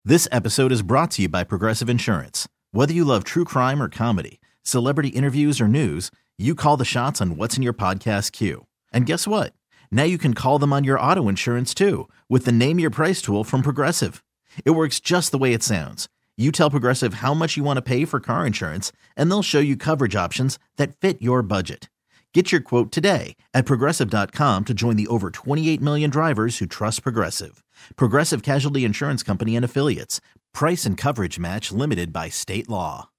This episode is brought to you by Progressive Insurance. Whether you love true crime or comedy, celebrity interviews or news, you call the shots on what's in your podcast queue. And guess what? Now you can call them on your auto insurance too with the Name Your Price tool from Progressive. It works just the way it sounds. You tell Progressive how much you want to pay for car insurance, and they'll show you coverage options that fit your budget. Get your quote today at Progressive.com to join the over 28 million drivers who trust Progressive. Progressive Casualty Insurance Company and Affiliates. Price and coverage match limited by state law.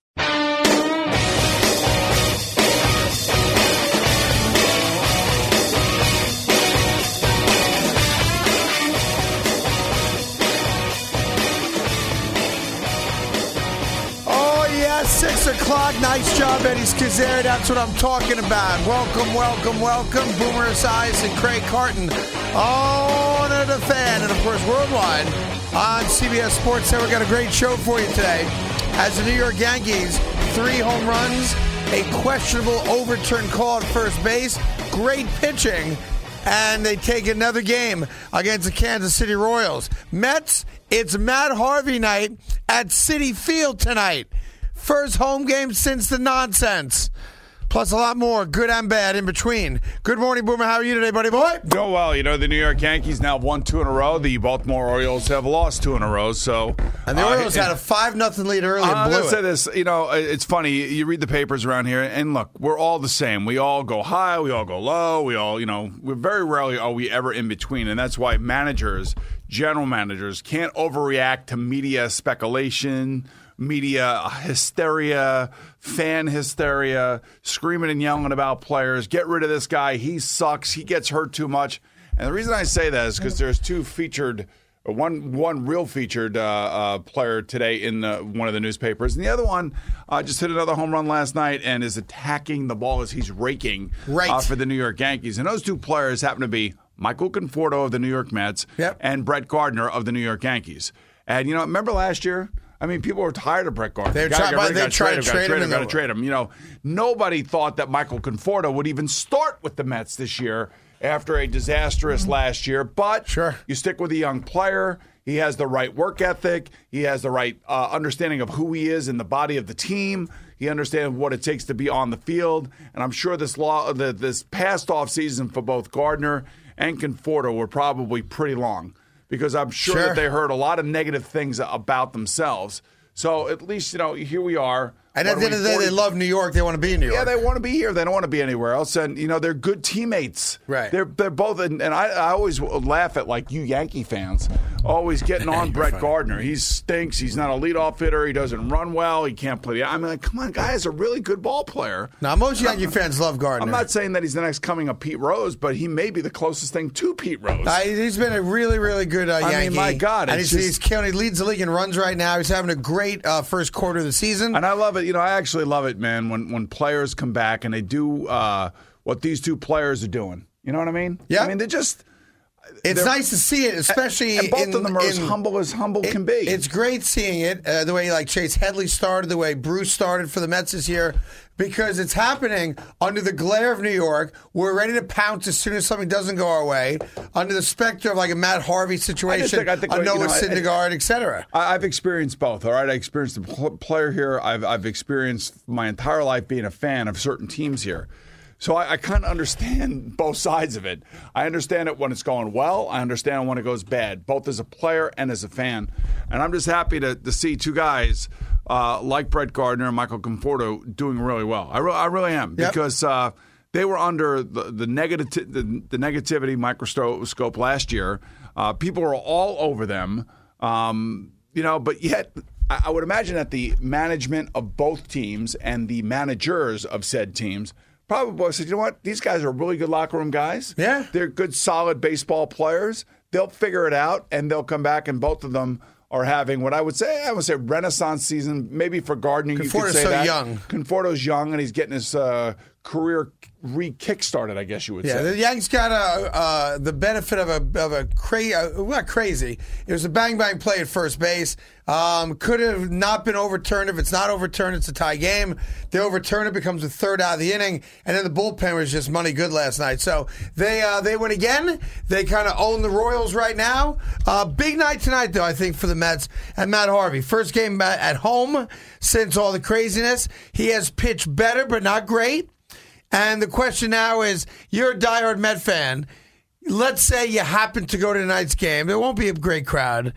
Oh, yeah, 6 o'clock. Nice job, Eddie Schizzeri. That's what I'm talking about. Welcome, welcome, welcome. Boomer Esiason and Craig Carton on the Fan. And, of course, worldwide on CBS Sports. So we got a great show for you today. As the New York Yankees, 3 home runs, a questionable overturned call at first base, great pitching, and they take another game against the Kansas City Royals. Mets, it's Matt Harvey night at Citi Field tonight. First home game since the nonsense. Plus a lot more, good and bad, in between. Good morning, Boomer. How are you today, buddy boy? Doing well. You know, the New York Yankees now have won 2 in a row. The Baltimore Orioles have lost 2 in a row. So, and the Orioles had a 5-0 lead early and blew it. Say this. You know, it's funny. You read the papers around here, and look, we're all the same. We all go high. We all go low. We all, we're very rarely are we ever in between. And that's why managers, general managers, can't overreact to media speculation, media hysteria, fan hysteria, screaming and yelling about players. Get rid of this guy. He sucks. He gets hurt too much. And the reason I say that is because there's one real featured player today in one of the newspapers. And the other one just hit another home run last night and is attacking the ball as he's raking for the New York Yankees. And those 2 players happen to be Michael Conforto of the New York Mets and Brett Gardner of the New York Yankees. And, remember last year? I mean, people were tired of Brett Gardner. They tried to trade him. Nobody thought that Michael Conforto would even start with the Mets this year after a disastrous last year. But you stick with a young player. He has the right work ethic. He has the right understanding of who he is in the body of the team. He understands what it takes to be on the field. And I'm sure this past offseason for both Gardner and Conforto were probably pretty long, because I'm sure that they heard a lot of negative things about themselves. So at least, here we are. And at the end of the day, they love New York. They want to be in New York. Yeah, they want to be here. They don't want to be anywhere else. And, they're good teammates. Right. They're both, and I always laugh at, you Yankee fans, always getting on Brett Gardner. He stinks. He's not a leadoff hitter. He doesn't run well. He can't play. I mean, come on, guy is a really good ball player. Now, most Yankee fans love Gardner. I'm not saying that he's the next coming of Pete Rose, but he may be the closest thing to Pete Rose. He's been a really, really good Yankee. I mean, my God. And he's killing. He leads the league in runs right now. He's having a great first quarter of the season. And I love it. I actually love it, man, when players come back and they do what these 2 players are doing. You know what I mean? Yeah. I mean, it's nice to see it, especially and both of them are as humble can be. It's great seeing it, the way Chase Headley started, the way Bruce started for the Mets this year, because it's happening under the glare of New York. We're ready to pounce as soon as something doesn't go our way, under the specter of a Matt Harvey situation, a Noah Syndergaard, etc. I've experienced both, all right? I experienced a player here. I've experienced my entire life being a fan of certain teams here. So I kind of understand both sides of it. I understand it when it's going well. I understand when it goes bad, both as a player and as a fan. And I'm just happy to see 2 guys like Brett Gardner and Michael Conforto doing really well. I really am, because they were under the negativity microscope last year. People were all over them, but yet I would imagine that the management of both teams and the managers of said teams probably said, you know what? These guys are really good locker room guys. Yeah. They're good, solid baseball players. They'll figure it out, and they'll come back, and both of them are having what I would say renaissance season, maybe for Gardner. You could say that. Young. Conforto's young, and he's getting his career re-kickstarted, I guess you would Yeah, say. the Yanks got the benefit of a not crazy. It was a bang play at first base. Could have not been overturned. If it's not overturned, it's a tie game. They overturn it, becomes the third out of the inning, and then the bullpen was just money good last night. So they win again. They kind of own the Royals right now. Big night tonight, though, I think, for the Mets and Matt Harvey. First game at home since all the craziness. He has pitched better, but not great. And the question now is, you're a diehard Met fan. Let's say you happen to go to tonight's game. There won't be a great crowd.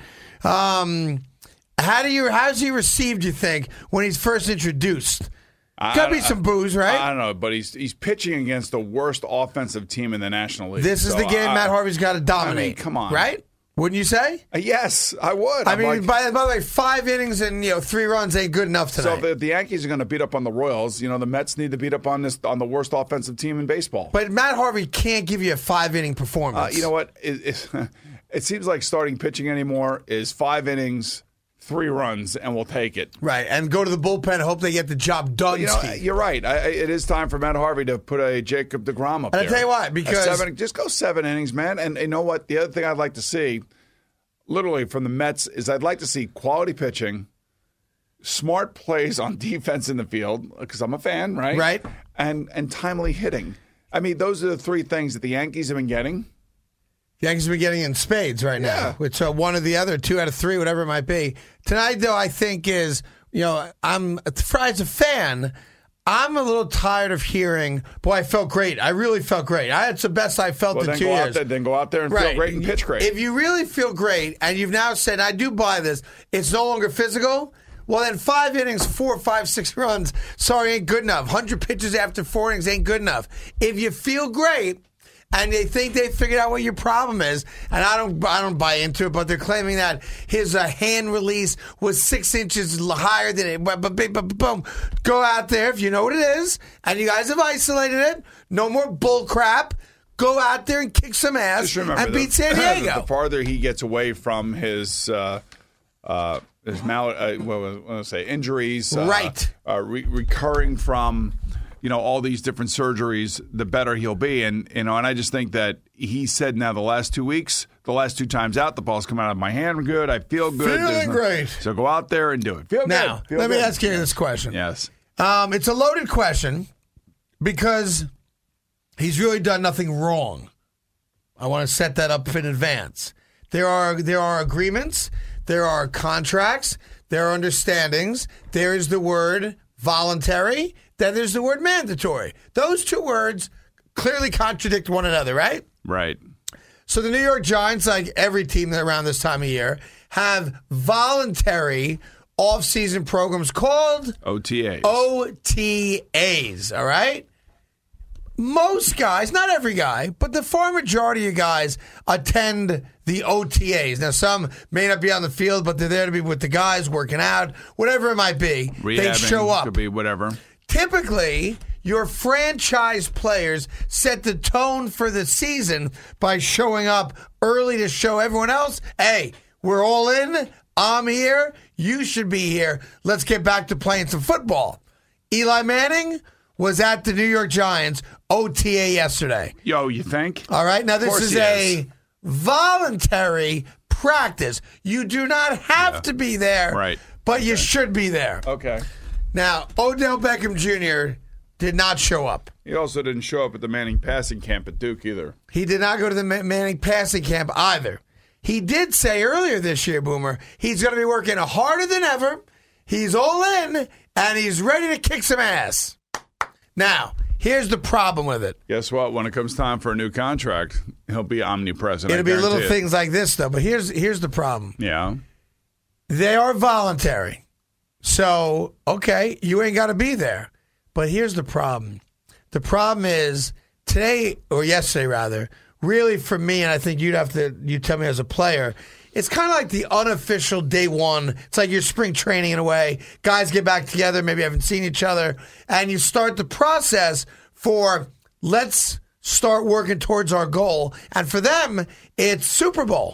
How's he received, you think, when he's first introduced? Got to be some boos, right? I don't know, but he's pitching against the worst offensive team in the National League. This is the game Matt Harvey's got to dominate. I mean, come on. Right? Wouldn't you say? Yes, I would. I mean, by the way, 5 innings and 3 runs ain't good enough tonight. So if the Yankees are going to beat up on the Royals, the Mets need to beat up on the worst offensive team in baseball. But Matt Harvey can't give you a 5-inning performance. You know what? It seems like starting pitching anymore is 5 innings, 3 runs, and we'll take it. Right, and go to the bullpen and hope they get the job done. You're right. It is time for Matt Harvey to put a Jacob deGrom up there. And I'll tell you why, because... just go 7 innings, man. And you know what? The other thing I'd like to see, literally from the Mets, is I'd like to see quality pitching, smart plays on defense in the field, because I'm a fan, right? Right. And timely hitting. I mean, those are the 3 things that the Yankees have been getting. The Yankees have been getting in spades right now. It's one or the other, 2 out of 3, whatever it might be. Tonight, though, I think is, I'm as a fan, I'm a little tired of hearing, boy, I felt great. I really felt great. It's the best I felt in 2 years. Then go out there and feel great and pitch great. If you really feel great, and you've now said, I do buy this, it's no longer physical, well, then 5 innings, 4, 5, 6 runs, sorry, ain't good enough. 100 pitches after 4 innings ain't good enough. If you feel great, and they think they figured out what your problem is, and I don't buy into it, but they're claiming that his hand release was 6 inches higher than it. Boom. Go out there if you know what it is, and you guys have isolated it. No more bull crap. Go out there and kick some ass and beat San Diego. The farther he gets away from his injuries, right, recurring from. All these different surgeries, the better he'll be. And I just think that he said now the last 2 weeks, the last 2 times out, the ball's come out of my hand good. I feel good. Feeling great. So go out there and do it. Now, let me ask you this question. Yes. It's a loaded question because he's really done nothing wrong. I want to set that up in advance. There are agreements. There are contracts. There are understandings. There is the word voluntary. Then there's the word mandatory. Those 2 words clearly contradict one another, right? Right. So the New York Giants, like every team around this time of year, have voluntary off-season programs called OTAs. OTAs, all right? Most guys, not every guy, but the far majority of guys attend the OTAs. Now, some may not be on the field, but they're there to be with the guys, working out, whatever it might be. They show up. Could be whatever. Typically, your franchise players set the tone for the season by showing up early to show everyone else, hey, we're all in. I'm here. You should be here. Let's get back to playing some football. Eli Manning was at the New York Giants OTA yesterday. Yo, you think? All right. Now, this is a voluntary practice. You do not have to be there, right? But you should be there. Okay. Now, Odell Beckham Jr. did not show up. He also didn't show up at the Manning passing camp at Duke either. He did not go to the Manning passing camp either. He did say earlier this year, Boomer, he's going to be working harder than ever. He's all in, and he's ready to kick some ass. Now, here's the problem with it. Guess what? When it comes time for a new contract, he'll be omnipresent. It'll be little things like this, though. But here's the problem. Yeah. They are voluntary. So, okay, you ain't got to be there. But here's the problem. The problem is today, or yesterday rather, really for me, and I think you tell me as a player, it's kind of like the unofficial day one. It's like your spring training in a way. Guys get back together, maybe haven't seen each other, and you start the process for let's start working towards our goal. And for them, it's Super Bowl.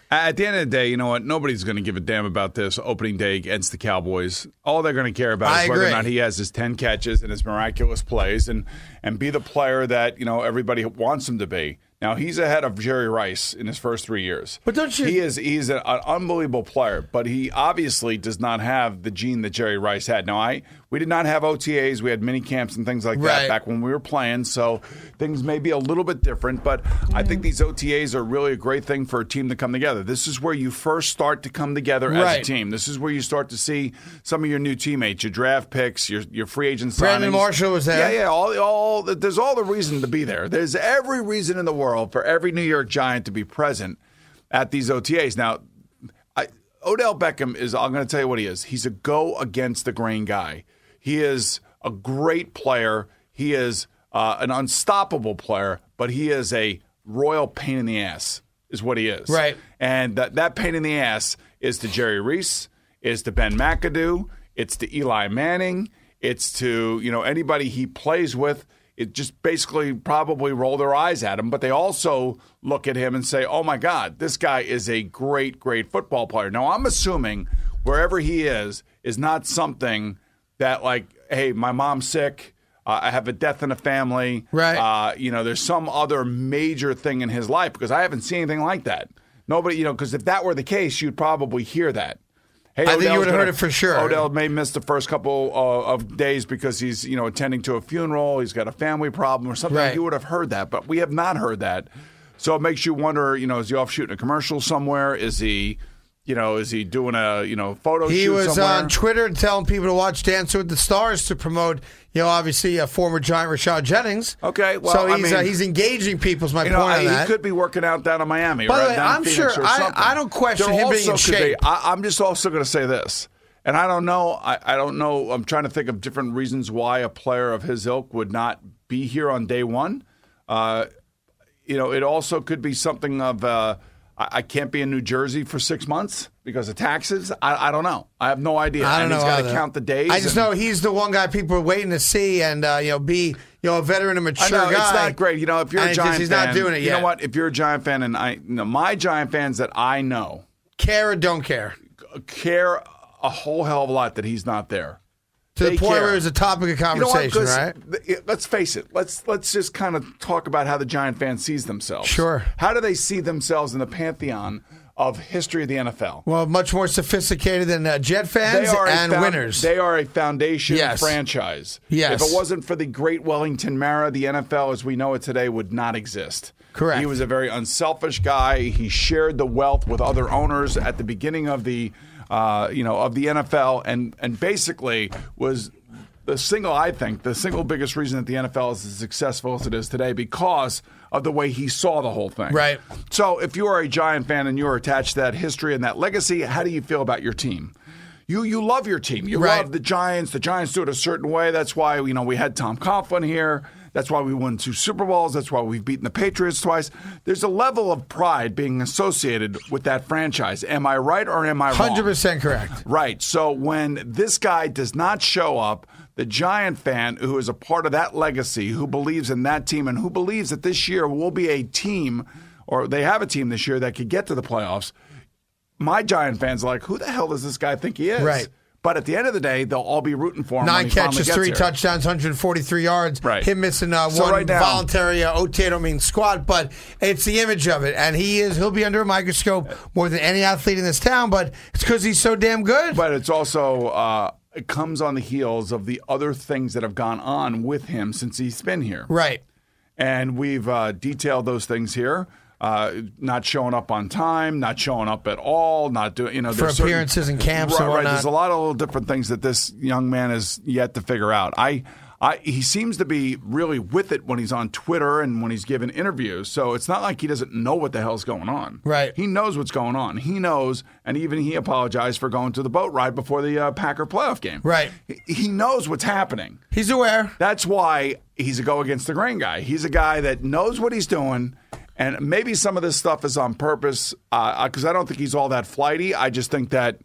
At the end of the day, you know what? Nobody's going to give a damn about this opening day against the Cowboys. All they're going to care about is whether or not he has his 10 catches and his miraculous plays and be the player that, everybody wants him to be. Now, he's ahead of Jerry Rice in his first 3 years. But don't you... He's an unbelievable player, but he obviously does not have the gene that Jerry Rice had. Now, we did not have OTAs. We had mini camps and things like that back when we were playing, so things may be a little bit different, but I think these OTAs are really a great thing for a team to come together. This is where you first start to come together as a team. This is where you start to see some of your new teammates, your draft picks, your free agent signings. Brandon Marshall was there. Yeah. There's all the reason to be there. There's every reason in the world for every New York Giant to be present at these OTAs. Now, Odell Beckham I'm going to tell you what he is. He's a go-against-the-grain guy. He is a great player. He is an unstoppable player, but he is a royal pain in the ass is what he is. Right. And that pain in the ass is to Jerry Reese, is to Ben McAdoo, it's to Eli Manning, it's to anybody he plays with. It just basically probably roll their eyes at him, but they also look at him and say, oh, my God, this guy is a great, great football player. Now, I'm assuming wherever he is not something that like, hey, my mom's sick, I have a death in the family. Right. There's some other major thing in his life because I haven't seen anything like that. Nobody, because if that were the case, you'd probably hear that. Hey, I think you would have heard it for sure. Odell may miss the first couple of days because he's, attending to a funeral. He's got a family problem or something. Right. You would have heard that, but we have not heard that. So it makes you wonder, is he off shooting a commercial somewhere? Is he, is he doing a, photo shoot somewhere? He was on Twitter telling people to watch Dancing with the Stars to promote, obviously a former Giant Rashad Jennings. Okay, well, so he's engaging people is my point on that. He could be working out down in Miami. By the way, I'm sure, I don't question him being in shape. I'm just also going to say this, and I don't know. I don't know. I'm trying to think of different reasons why a player of his ilk would not be here on day one. It also could be something of I can't be in New Jersey for 6 months because of taxes. I don't know. I have no idea. I don't know. He's got to count the days. I just know he's the one guy people are waiting to see and be a veteran and mature guy. It's not great. If you're a Giant fan, he's not doing it yet. You know what? If you're a Giant fan, and my Giant fans that I know care or don't care a whole hell of a lot that he's not there. To the point where it's a topic of conversation, right? Let's face it. Let's just kind of talk about how the Giant fan sees themselves. Sure. How do they see themselves in the pantheon of history of the NFL? Well, much more sophisticated than Jet fans and winners. They are a foundation franchise. Yes. If it wasn't for the great Wellington Mara, the NFL as we know it today would not exist. Correct. He was a very unselfish guy. He shared the wealth with other owners at the beginning of the of the NFL, and basically was the single biggest reason that the NFL is as successful as it is today because of the way he saw the whole thing. Right. So if you are a Giant fan and you're attached to that history and that legacy, how do you feel about your team? You love your team. You love the Giants. The Giants do it a certain way. That's why we had Tom Coughlin here. That's why we won 2 Super Bowls. That's why we've beaten the Patriots twice. There's a level of pride being associated with that franchise. Am I right or am I wrong? 100% correct. Right. So when this guy does not show up, the Giant fan who is a part of that legacy, who believes in that team and who believes that this year will be a team, or they have a team this year that could get to the playoffs, my Giant fans are like, who the hell does this guy think he is? Right. But at the end of the day, they'll all be rooting for him. 9 catches, 3 here. touchdowns, 143 yards. Right. Him missing one voluntary OT, I don't mean squat, but it's the image of it. And he'll be under a microscope more than any athlete in this town, but it's because he's so damn good. But it's also, it comes on the heels of the other things that have gone on with him since he's been here. Right. And we've detailed those things here. Not showing up on time, not showing up at all, not doing, for appearances and camps and whatnot. Right, there's a lot of little different things that this young man has yet to figure out. He seems to be really with it when he's on Twitter and when he's giving interviews. So it's not like he doesn't know what the hell's going on. Right. He knows what's going on. He knows, and even he apologized for going to the boat ride before the Packer playoff game. Right. He knows what's happening. He's aware. That's why he's a go-against-the-grain guy. He's a guy that knows what he's doing. And maybe some of this stuff is on purpose because I don't think he's all that flighty. I just think that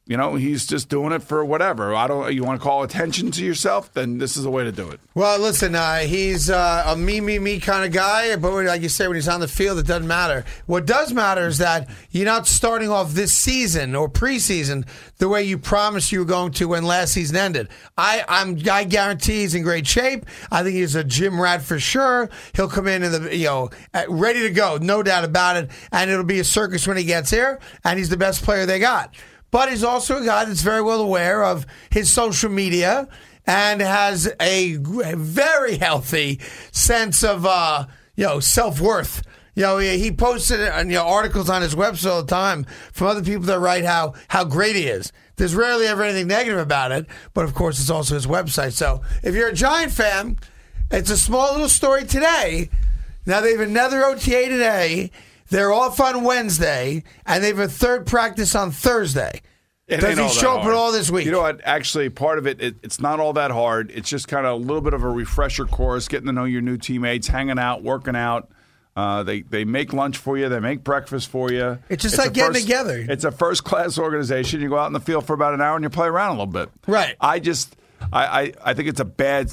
he's just doing it for whatever. You want to call attention to yourself? Then this is the way to do it. Well, listen, he's a me kind of guy, but like you say, when he's on the field, it doesn't matter. What does matter is that you're not starting off this season or preseason the way you promised you were going to when last season ended. I guarantee he's in great shape. I think he's a gym rat for sure. He'll come in ready to go, no doubt about it, and it'll be a circus when he gets here, and he's the best player they got. But he's also a guy that's very well aware of his social media and has a very healthy sense of, self-worth. He posted articles on his website all the time from other people that write how great he is. There's rarely ever anything negative about it, but of course it's also his website. So if you're a Giant fan, it's a small little story today. Now they have another OTA today. They're off on Wednesday, and they have a third practice on Thursday. Does he show up at all this week? You know what? Actually, part of it's not all that hard. It's just kind of a little bit of a refresher course, getting to know your new teammates, hanging out, working out. They make lunch for you. They make breakfast for you. It's just like getting together. It's a first-class organization. You go out in the field for about an hour and you play around a little bit. Right. I think it's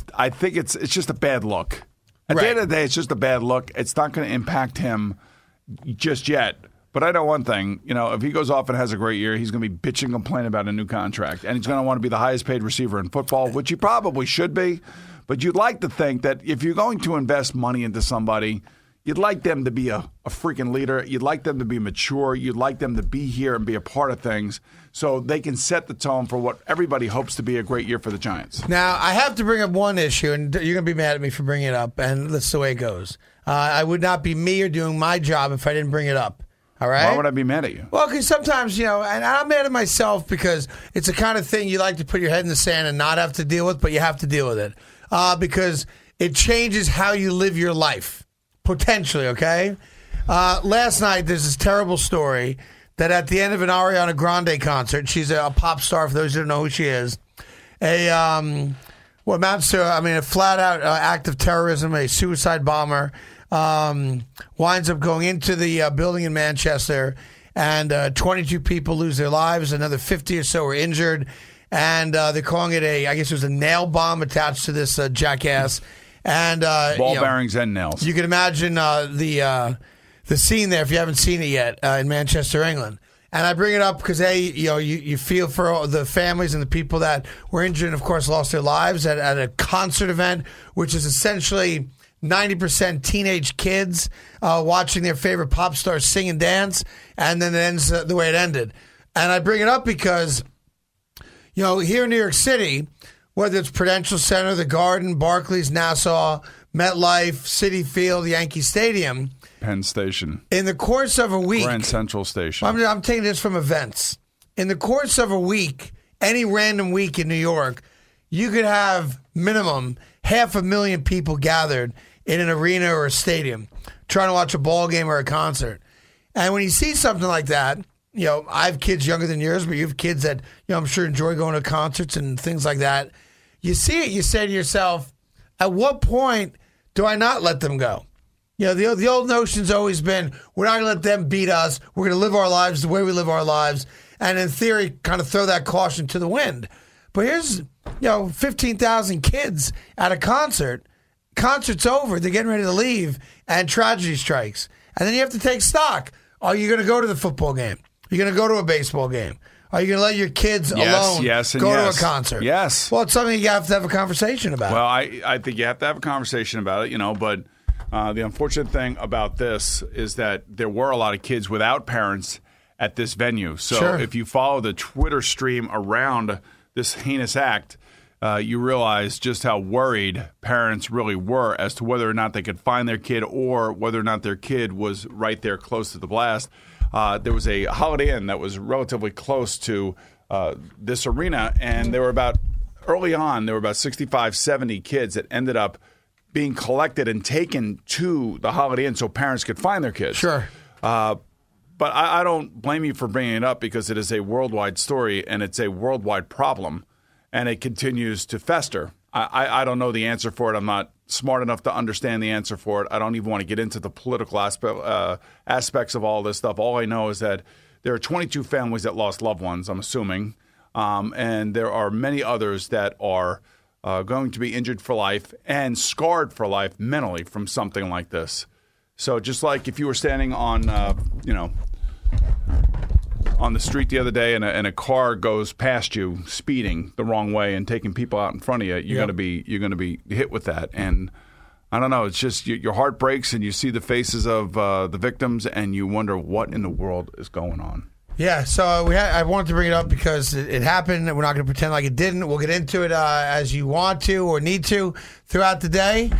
it's just a bad look. At the end of the day, it's just a bad look. It's not going to impact him just yet. But I know one thing, if he goes off and has a great year, he's going to be bitching and complaining about a new contract. And he's going to want to be the highest paid receiver in football, which he probably should be. But you'd like to think that if you're going to invest money into somebody, you'd like them to be a freaking leader. You'd like them to be mature. You'd like them to be here and be a part of things so they can set the tone for what everybody hopes to be a great year for the Giants. Now, I have to bring up one issue, and you're going to be mad at me for bringing it up, and that's the way it goes. I would not be me or doing my job if I didn't bring it up. All right? Why would I be mad at you? Well, because sometimes, and I'm mad at myself because it's the kind of thing you like to put your head in the sand and not have to deal with, but you have to deal with it because it changes how you live your life, potentially, okay? Last night, there's this terrible story that at the end of an Ariana Grande concert, she's a pop star, for those who don't know who she is, what amounts to, a flat-out act of terrorism, a suicide bomber, winds up going into the building in Manchester, and 22 people lose their lives. Another 50 or so are injured, and they're calling it I guess it was a nail bomb attached to this jackass. And ball bearings and nails. You can imagine the scene there if you haven't seen it yet in Manchester, England. And I bring it up because you feel for the families and the people that were injured and, of course, lost their lives at a concert event, which is essentially 90% teenage kids watching their favorite pop stars sing and dance, and then it ends the way it ended. And I bring it up because, here in New York City, whether it's Prudential Center, the Garden, Barclays, Nassau, MetLife, Citi Field, Yankee Stadium, Penn Station, in the course of a week, Grand Central Station. I'm taking this from events. In the course of a week, any random week in New York, you could have minimum 500,000 people gathered in an arena or a stadium trying to watch a ball game or a concert. And when you see something like that, I have kids younger than yours, but you have kids that, I'm sure enjoy going to concerts and things like that. You see it, you say to yourself, at what point do I not let them go? The old notion's always been, we're not going to let them beat us. We're going to live our lives the way we live our lives. And in theory, kind of throw that caution to the wind. But here's, 15,000 kids at a concert. Concert's over. They're getting ready to leave. And tragedy strikes. And then you have to take stock. Are you going to go to the football game? Are you going to go to a baseball game? Are you going to let your kids alone go to a concert? Yes. Well, it's something you have to have a conversation about. Well, I think you have to have a conversation about it, but the unfortunate thing about this is that there were a lot of kids without parents at this venue. So if you follow the Twitter stream around this heinous act, you realize just how worried parents really were as to whether or not they could find their kid or whether or not their kid was right there close to the blast. There was a Holiday Inn that was relatively close to this arena, and there were about 65, 70 kids that ended up being collected and taken to the Holiday Inn so parents could find their kids. Sure. But I don't blame you for bringing it up because it is a worldwide story and it's a worldwide problem, and it continues to fester. I don't know the answer for it. I'm not smart enough to understand the answer for it. I don't even want to get into the political aspects of all this stuff. All I know is that there are 22 families that lost loved ones, I'm assuming. And there are many others that are going to be injured for life and scarred for life mentally from something like this. So just like if you were standing on, on the street the other day and a car goes past you speeding the wrong way and taking people out in front of you, you're going to be hit with that. And I don't know, it's just your heart breaks and you see the faces of the victims and you wonder what in the world is going on. Yeah, so I wanted to bring it up because it happened. We're not going to pretend like it didn't. We'll get into it as you want to or need to throughout the day.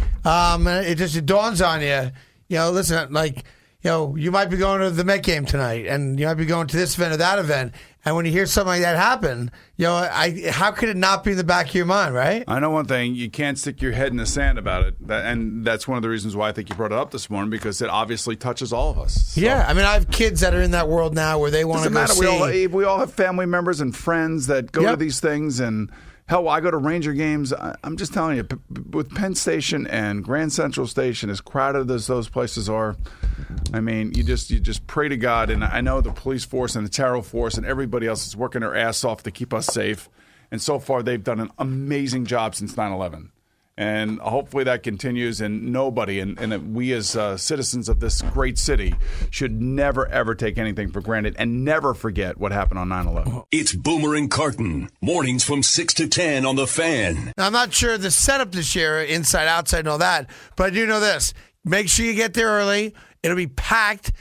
It dawns on you. Listen, you might be going to the Met game tonight, and you might be going to this event or that event. And when you hear something like that happen, how could it not be in the back of your mind, right? I know one thing: you can't stick your head in the sand about it, and that's one of the reasons why I think you brought it up this morning, because it obviously touches all of us. So. Yeah, I mean, I have kids that are in that world now where they want to go see. We all have family members and friends that go to these things, and hell, I go to Ranger games. I'm just telling you, with Penn Station and Grand Central Station, as crowded as those places are, I mean, you just pray to God. And I know the police force and the Taro force and everybody else is working their ass off to keep us safe. And so far, they've done an amazing job since 9/11. And hopefully that continues, and nobody, and we as citizens of this great city should never, ever take anything for granted and never forget what happened on 9/11. It's Boomer and Carton, mornings from 6 to 10 on The Fan. Now, I'm not sure the setup this year, inside, outside, and all that, but I do know this. Make sure you get there early. It'll be packed.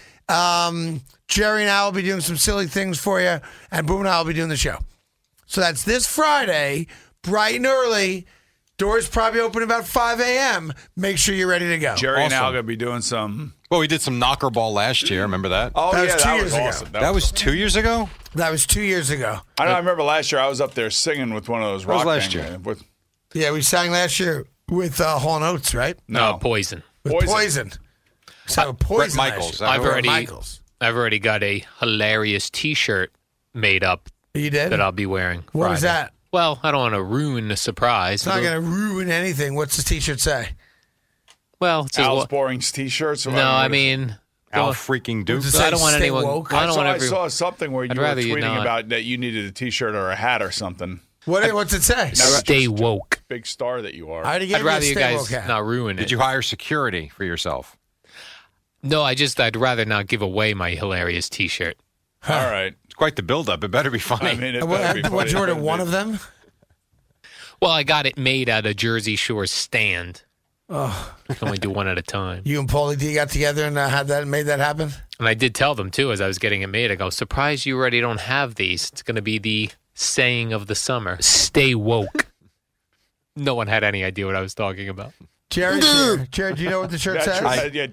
Jerry and I will be doing some silly things for you, and Boomer and I will be doing the show. So that's this Friday, bright and early. Doors probably open about 5 a.m. Make sure you're ready to go. Jerry and I are going to be doing some. Well, we did some knocker ball last year. Remember that? Oh, that yeah, was 2 years was ago. awesome. That was 2 years ago? That was 2 years ago. I remember last year I was up there singing with one of those rock last bands. year? Yeah, we sang last year with Hall & Oates, right? No, Poison. With Poison. So Poison. Brett Michaels. I've already got a hilarious T-shirt made up You did? that I'll be wearing. What Friday. is that? Well, I don't want to ruin the surprise. It's not going to ruin anything. What's the T-shirt say? Well, it says, Al's Boring's T-shirts. no, I mean, Al freaking Duke. Does it say I don't want stay anyone. woke? I don't want I everyone. saw something where you I'd were rather you tweeting not. about that you needed a T-shirt or a hat or something. What's it say? Stay woke. Big star that you are. I already gave I'd rather you you a stay guys woke hat. not ruin it. Did you hire security for yourself? No, I'd rather not give away my hilarious T-shirt. All right. It's quite the build-up. It better be funny. I mean, it What better be you funny. order? One of them? Well, I got it made at a Jersey Shore stand. Oh. I can only do one at a time. You and Paulie D got together and made that happen? And I did tell them, too, as I was getting it made, I go, surprised you already don't have these. It's going to be the saying of the summer. Stay woke. No one had any idea what I was talking about. Jared's here. Jared, do you know what the shirt says?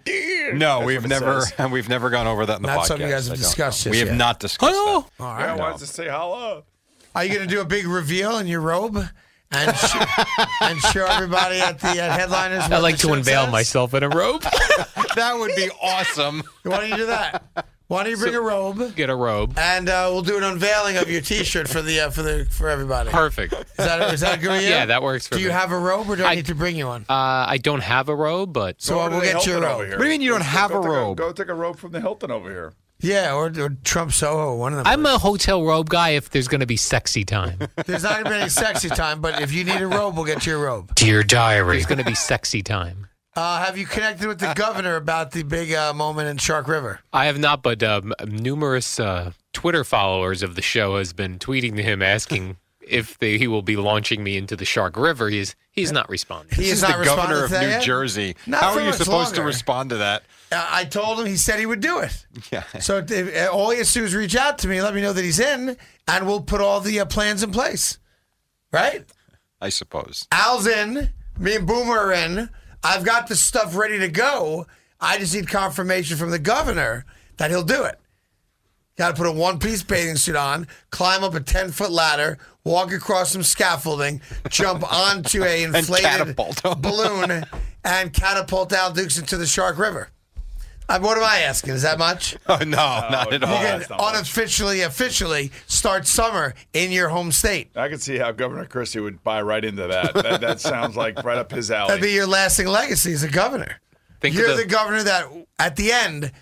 No, That's we've what it says. never gone over that in the Not podcast. something you guys have I don't discussed know. just We have yet. not discussed that. All Yeah, right. I wanted to say hello. Are you going to do a big reveal in your robe and show everybody at the headliners? I what like the to shirt unveil says? myself in a robe. That would be awesome. Why don't you do that? Why don't you bring a robe Get a robe. and we'll do an unveiling of your T-shirt for everybody. Perfect. Is that good with you? Yeah, that works for Do you me. have a robe, or do I need to bring you one? I don't have a robe, but So Go to we'll the get you a Hilton robe. over here. What do you mean you don't have a robe? Go take a robe from the Hilton over here. Yeah, or Trump Soho, one of them. I'm a hotel robe guy if there's going to be sexy time. There's not even any sexy time, but if you need a robe, we'll get you a robe. Dear diary. There's going to be sexy time. Have you connected with the governor about the big moment in Shark River? I have not, but numerous Twitter followers of the show has been tweeting to him asking if he will be launching me into the Shark River. He's not responding. He This is is not the governor responding of to that New yet? Jersey. Not How for are you much supposed to longer. respond to that? I told him. He said he would do it. Yeah. So all he has to do is reach out to me, let me know that he's in, and we'll put all the plans in place. Right? I suppose. Al's in. Me and Boomer are in. I've got the stuff ready to go. I just need confirmation from the governor that he'll do it. Got to put a one-piece bathing suit on, climb up a 10-foot ladder, walk across some scaffolding, jump onto a inflated catapult. balloon, and catapult Al Dukes into the Shark River. What am I asking? Is that much? Oh, no, not at no. all. You can that's not much. officially start summer in your home state. I can see how Governor Christie would buy right into that. That sounds like right up his alley. That'd be your lasting legacy as a governor. Think You're of the governor that, at the end,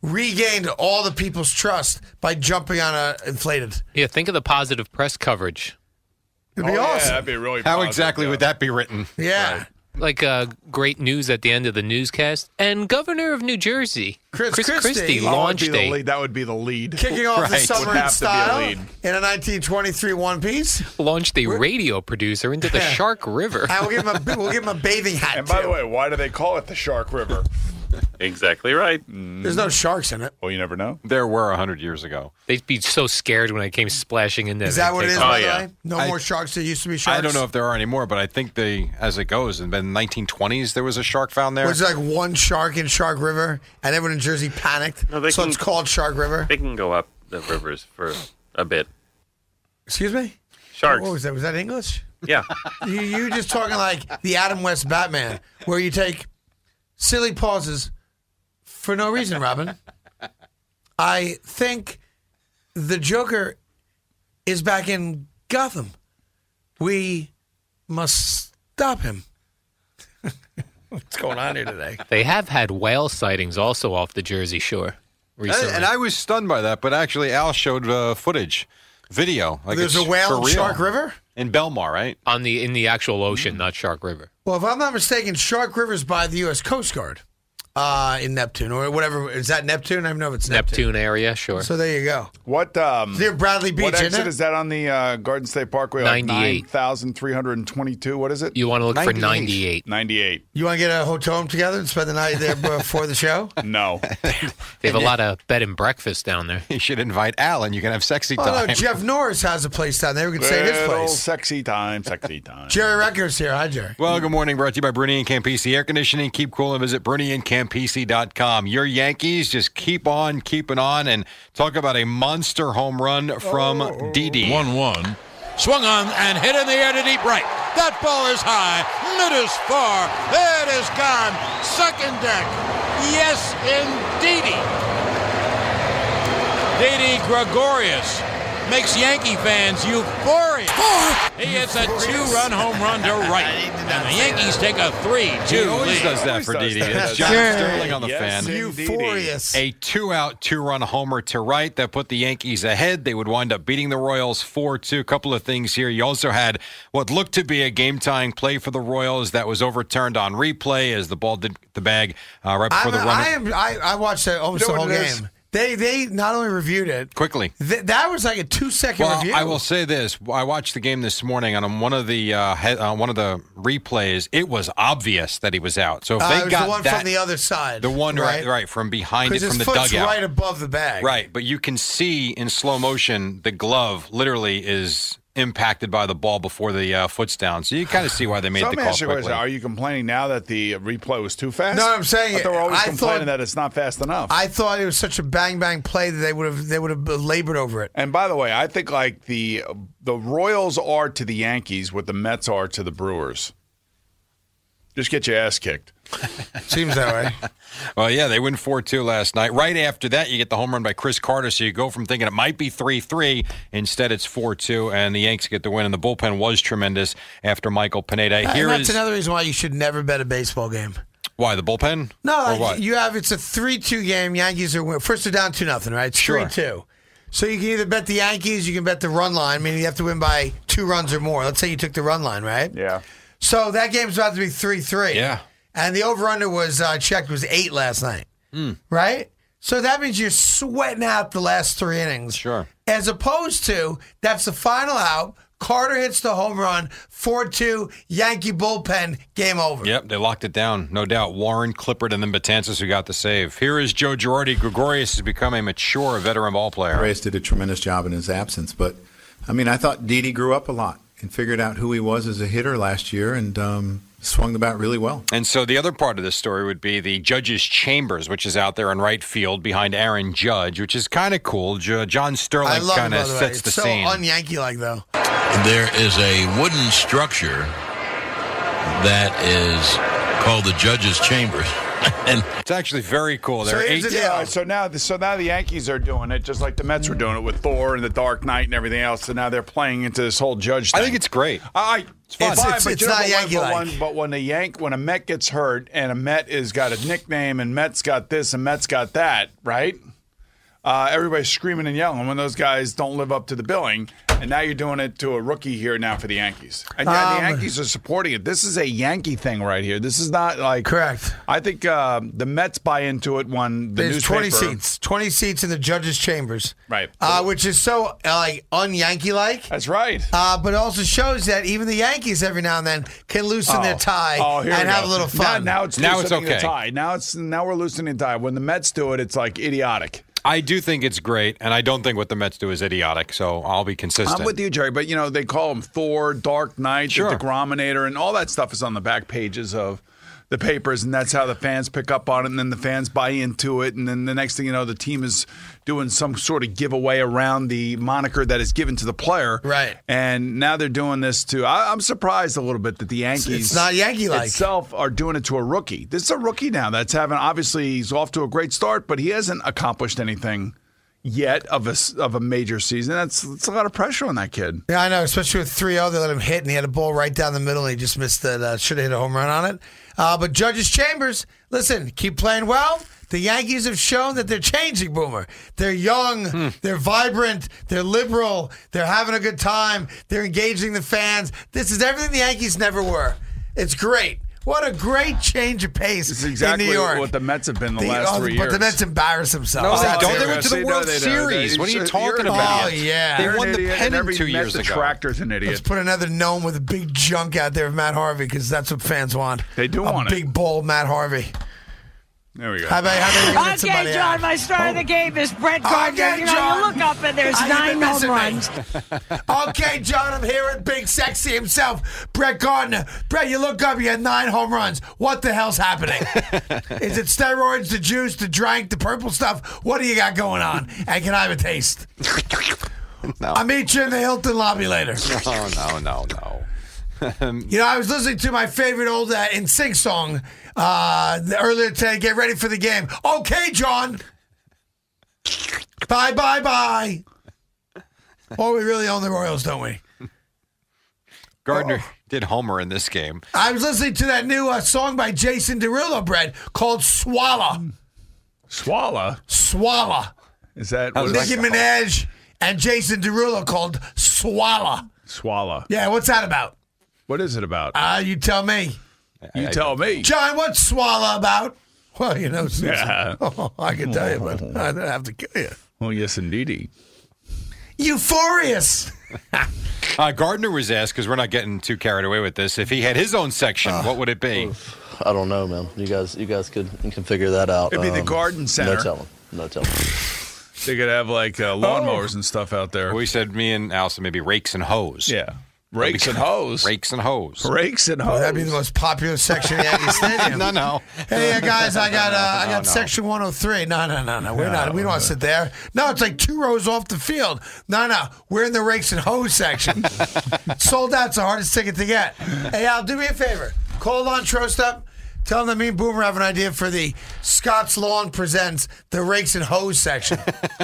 regained all the people's trust by jumping on a inflated. Yeah, think of the positive press coverage. It'd be awesome. Yeah, that'd be really How positive, exactly yeah. would that be written? Yeah. Like great news at the end of the newscast. And Governor of New Jersey, Chris Christie, Christie. launched That would be the lead. Kicking off the Right. summer Would in have to be a style lead. in a 1923 one-piece. launched a radio producer into the Shark River. And we'll give him a bathing hat, And by too. the way, why do they call it the Shark River? Exactly right. There's no sharks in it. Well, you never know. There were 100 years ago. They'd be so scared when I came splashing in there. Is that what it is, Oh, by the yeah. way? No more sharks. There used to be sharks. I don't know if there are anymore, but I think as it goes, in the 1920s, there was a shark found there. Was there like one shark in Shark River, and everyone in Jersey panicked? No, they so can- it's called Shark River? They can go up the rivers for a bit. Excuse me? Sharks. What was that? Was that English? Yeah. You just talking like the Adam West Batman, where you take silly pauses for no reason, Robin. I think the Joker is back in Gotham. We must stop him. What's going on here today? They have had whale sightings also off the Jersey Shore recently. And I was stunned by that, but actually Al showed footage, video. Like There's it's a whale for in real. Shark River? In Belmar, right? in the actual ocean, not Shark River. Well, if I'm not mistaken, Shark River's by the U.S. Coast Guard in Neptune, or whatever. Is that Neptune? I don't know if it's Neptune area, sure. So there you go. What Near Bradley Beach, what isn't exit it? is that on the Garden State Parkway? 98. 9,322. What is it? You want to look for 98. 98. 98. You want to get a hotel room together and spend the night there before the show? No. They have a lot of bed and breakfast down there. You should invite Al, and you can have sexy Oh, time. no, Jeff Norris has a place down there. We can stay at his Little place. sexy time, sexy time. Jerry Recker's here. Hi, Jerry. Well, good morning. Brought to you by Bruni and Campisi Air Conditioning. Keep cool and visit BruniandCampisi.com. Your Yankees just keep on keeping on, and talk about a monster home run from Didi. 1-1. Swung on and hit in the air to deep right. That ball is high. Mid is far. It is gone. Second deck. Yes, indeedy. Didi Gregorius makes Yankee fans euphorious. He hits a two-run home run to right. And the Yankees take a 3-2 He always lead. does that for Always Didi. does that. It's John Yes, Sterling on the yes, fan. indeed. Euphorious. A 2-out, 2-run homer to right that put the Yankees ahead. They would wind up beating the Royals 4-2. Couple of things here. You also had what looked to be a game-tying play for the Royals that was overturned on replay as the ball did the bag right before the run. I watched almost You know the whole what it is? game. They not only reviewed it Quickly. That was like a 2-second Well, review. I will say this: I watched the game this morning, and on one of the replays, it was obvious that he was out. So if it they was got the one that, from the other side. the one right from behind it, Because from his the foot's dugout, right above the bag. right. But you can see in slow motion the glove literally is impacted by the ball before the foot's down. So you kind of see why they made So the let me call ask you a quickly. question. Are you complaining now that the replay was too fast? No, I'm saying I thought we're always I complaining thought- that it's not fast enough. I thought it was such a bang play that they would have labored over it. And by the way, I think like the Royals are to the Yankees what the Mets are to the Brewers. Just get your ass kicked. Seems that way. Well, yeah, they win 4-2 last night. Right after that, you get the home run by Chris Carter, so you go from thinking it might be 3-3, instead it's 4-2, and the Yanks get the win, and the bullpen was tremendous after Michael Pineda. And that's another reason why you should never bet a baseball game. Why, the bullpen? No, Or like, what? it's a 3-2 game. Yankees are first they're down 2-0, right? It's Sure. 3-2. So you can either bet the Yankees, you can bet the run line, meaning you have to win by 2 runs or more. Let's say you took the run line, right? Yeah. So that game's about to be 3-3. Yeah. And the over-under was checked was 8 last night. Right? So that means you're sweating out the last 3 innings. Sure. As opposed to, that's the final out. Carter hits the home run, 4-2, Yankee bullpen, game over. Yep, they locked it down, no doubt. Warren, Clippard, and then Betances who got the save. Here is Joe Girardi. Gregorius has become a mature veteran ball player. Reyes did a tremendous job in his absence, but I mean, I thought Didi grew up a lot and figured out who he was as a hitter last year and swung the bat really well. And so the other part of this story would be the Judge's Chambers, which is out there in right field behind Aaron Judge, which is kind of cool. John I Sterling love it, kind by of the way. sets the It's so scene. un-Yankee-like, though. There is a wooden structure that is called the Judge's Chambers. It's actually very cool. So They're here's the 18. deal. Yeah, so now the Yankees are doing it just like the Mets were doing it with Thor and the Dark Knight and everything else. So now they're playing into this whole Judge thing. I think it's great. It's fun. It's not Yankee-like. But when a Met gets hurt and a Met has got a nickname and Met's got this and Met's got that, right? Everybody's screaming and yelling when those guys don't live up to the billing. And now you're doing it to a rookie here now for the Yankees. And the Yankees are supporting it. This is a Yankee thing right here. This is not like... Correct. I think the Mets buy into it when the There's newspaper... 20 seats in the judges' chambers. Right. Which is so un-Yankee-like. That's right. But it also shows that even the Yankees every now and then can loosen their tie and have a little fun. Now it's okay. The tie. Now we're loosening the tie. When the Mets do it, it's like idiotic. I do think it's great, and I don't think what the Mets do is idiotic, so I'll be consistent. I'm with you, Jerry, but they call him Thor, Dark Knight, Sure. the Degrominator, and all that stuff is on the back pages of the papers, and that's how the fans pick up on it, and then the fans buy into it, and then the next thing you know, the team is doing some sort of giveaway around the moniker that is given to the player. Right. And now they're doing this to... I'm surprised a little bit that the Yankees... It's not Yankee-like. ...itself are doing it to a rookie. This is a rookie now that's having... Obviously, he's off to a great start, but he hasn't accomplished anything yet of a major season. That's a lot of pressure on that kid. Yeah, I know, especially with 3-0, they let him hit, and he had a ball right down the middle, and he just missed it. Should have hit a home run on it. But Judges Chambers, listen, keep playing well. The Yankees have shown that they're changing, Boomer. They're young, they're vibrant, they're liberal, they're having a good time, they're engaging the fans. This is everything the Yankees never were. It's great. What a great change of pace It's exactly in New York. what the Mets have been the last 3 years. But the Mets embarrass themselves. No, they That's don't. it. They went to the World Series. What are you talking about? Oh, yeah. They You're won an the idiot, and pennant every 2 years Mets ago. detractor's an Let's idiot. put another gnome with a big junk out there of Matt Harvey because that's what fans want. They do a want it. big bold Matt Harvey. There we go. How about you get somebody Okay, John, out? my star of the game is Brett Gardner. Okay, you John. look up and there's How you 9 been home messing runs. Okay, John, I'm here with Big Sexy himself, Brett Gardner. Brett, you look up, you had 9 home runs. What the hell's happening? Is it steroids, the juice, the drink, the purple stuff? What do you got going on? And can I have a taste? No. I'll meet you in the Hilton lobby later. No. You know, I was listening to my favorite old NSYNC song earlier today. Get ready for the game. Okay, John. Bye. Oh, we really own the Royals, don't we? Gardner did homer in this game. I was listening to that new song by Jason Derulo, Brett, called Swalla. Swalla? Is that... what is Nicki that? Minaj and Jason Derulo called Swalla. Swalla. Yeah, what's that about? What is it about? You tell me. You tell me. John, what's Swalla about? Well, you know, Susan. Yeah. I can tell you, but I don't have to kill you. Well, yes, indeedy. Euphorious. Gardner was asked, because we're not getting too carried away with this, if he had his own section, what would it be? I don't know, man. You guys can figure that out. It'd be the Garden Center. No telling. They could have like lawnmowers and stuff out there. We said me and Allison maybe rakes and hoes. Yeah. Rakes and hose. Rakes and hoes. Rakes and hose. That'd be the most popular section of Yankee Stadium. No. Hey, guys, I got section 103. No. We're not. We don't want to sit there. No, it's like 2 rows off the field. No. We're in the rakes and hose section. Sold out. It's the hardest ticket to get. Hey, Al, do me a favor. Call Lon Trost up. Tell them that me and Boomer have an idea for the Scott's Lawn presents the rakes and hose section.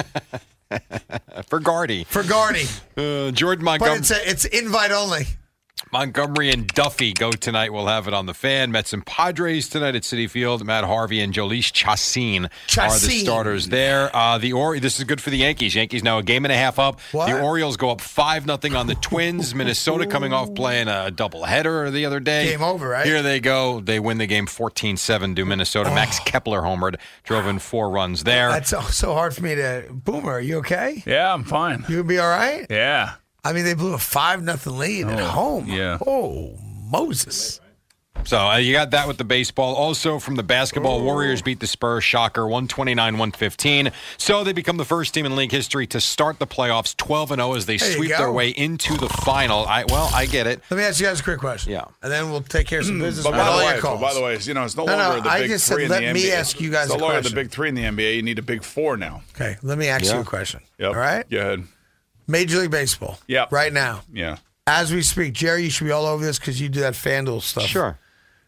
For Gardy. Jordan Montgomery. But it's invite only. Montgomery and Duffy go tonight. We'll have it on the Fan. Mets and Padres tonight at Citi Field. Matt Harvey and Jhoulys Chacin are the starters there. This is good for the Yankees. Yankees now a game and a half up. What? The Orioles go up 5-0 on the Twins. Minnesota coming off playing a doubleheader the other day. Game over, right? Here they go. They win the game 14-7 to Minnesota. Max Kepler homered, drove in 4 runs there. That's so hard for me to... Boomer, are you okay? Yeah, I'm fine. You gonna be all right? Yeah. I mean, they blew a 5-0 lead at home. Yeah. Oh, Moses. So you got that with the baseball. Also from the basketball, Warriors beat the Spurs, shocker, 129-115. So they become the first team in league history to start the playoffs 12-0 as they There you sweep go. their way into the final. I get it. Let me ask you guys a quick question. Yeah. And then we'll take care of some business. But with all your by calls. the way, it's no No, longer the I big just said 3 in the let NBA. me ask you guys It's a no longer question. the big 3 in the NBA. You need a big 4 now. Okay, let me ask you a question. Yep. All right? Go ahead. Major League Baseball. Yep. Right now. Yeah. As we speak, Jerry, you should be all over this because you do that FanDuel stuff. Sure.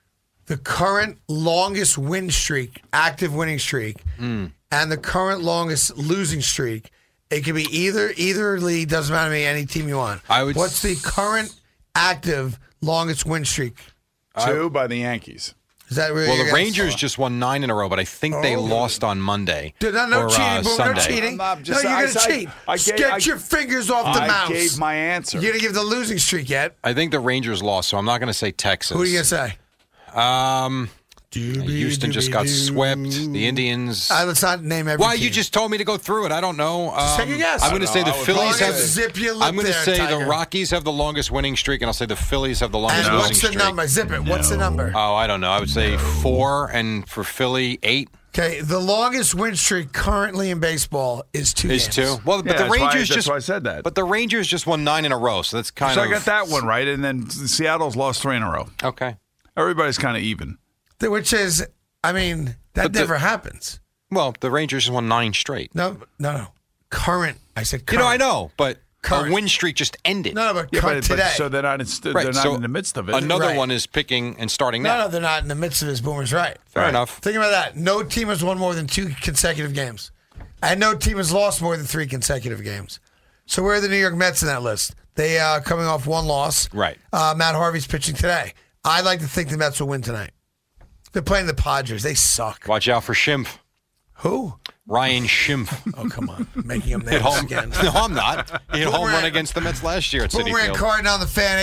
the current longest win streak, active winning streak, and the current longest losing streak. It could be either league. Doesn't matter to me. Any team you want. What's the current active longest win streak? 2 by the Yankees. Is that really? Well, the Rangers just won 9 in a row, but I think they lost on Monday. No cheating, Sunday. No cheating. You're going to cheat. Get your fingers off the mouse. I gave my answer. You didn't give the losing streak yet. I think the Rangers lost, so I'm not going to say Texas. Who are you going to say? Houston just got swept. The Indians. Let's not name every Why? team. You just told me to go through it. I don't know. Just take a guess. I'm going to say the Phillies have. Zip your lip I'm going to there, say Tiger. the Rockies have the longest winning streak, and I'll say the Phillies have the longest And losing what's the streak. number? Zip it. What's the number? Oh, I don't know. I would say 4, and for Philly, 8. Okay, the longest win streak currently in baseball is 2 games. 2. Well, but the that's Rangers that's just. why I said that. But the Rangers just won 9 in a row, so that's kind So of. I got that one right, and then Seattle's lost 3 in a row. Okay. Everybody's kind of even. Which is, I mean, that never happens. Well, the Rangers just won 9 straight. No. Current. I said current. I know, but Current. a win streak just ended. No, but current today. So they're not in the midst of it. Another Right. one is picking and starting now. No, they're not in the midst of his. Boomer's right. Fair enough. Think about that. No team has won more than 2 consecutive games. And no team has lost more than 3 consecutive games. So where are the New York Mets in that list? They are coming off 1 loss. Right. Matt Harvey's pitching today. I'd like to think the Mets will win tonight. They're playing the Padres. They suck. Watch out for Schimpf. Who? Ryan Schimpf. Oh, come on. Making him Hit names home. again. No, I'm not. He hit home Boomerang- run against the Mets last year at Citi Boomerang Field. Carton on the fan,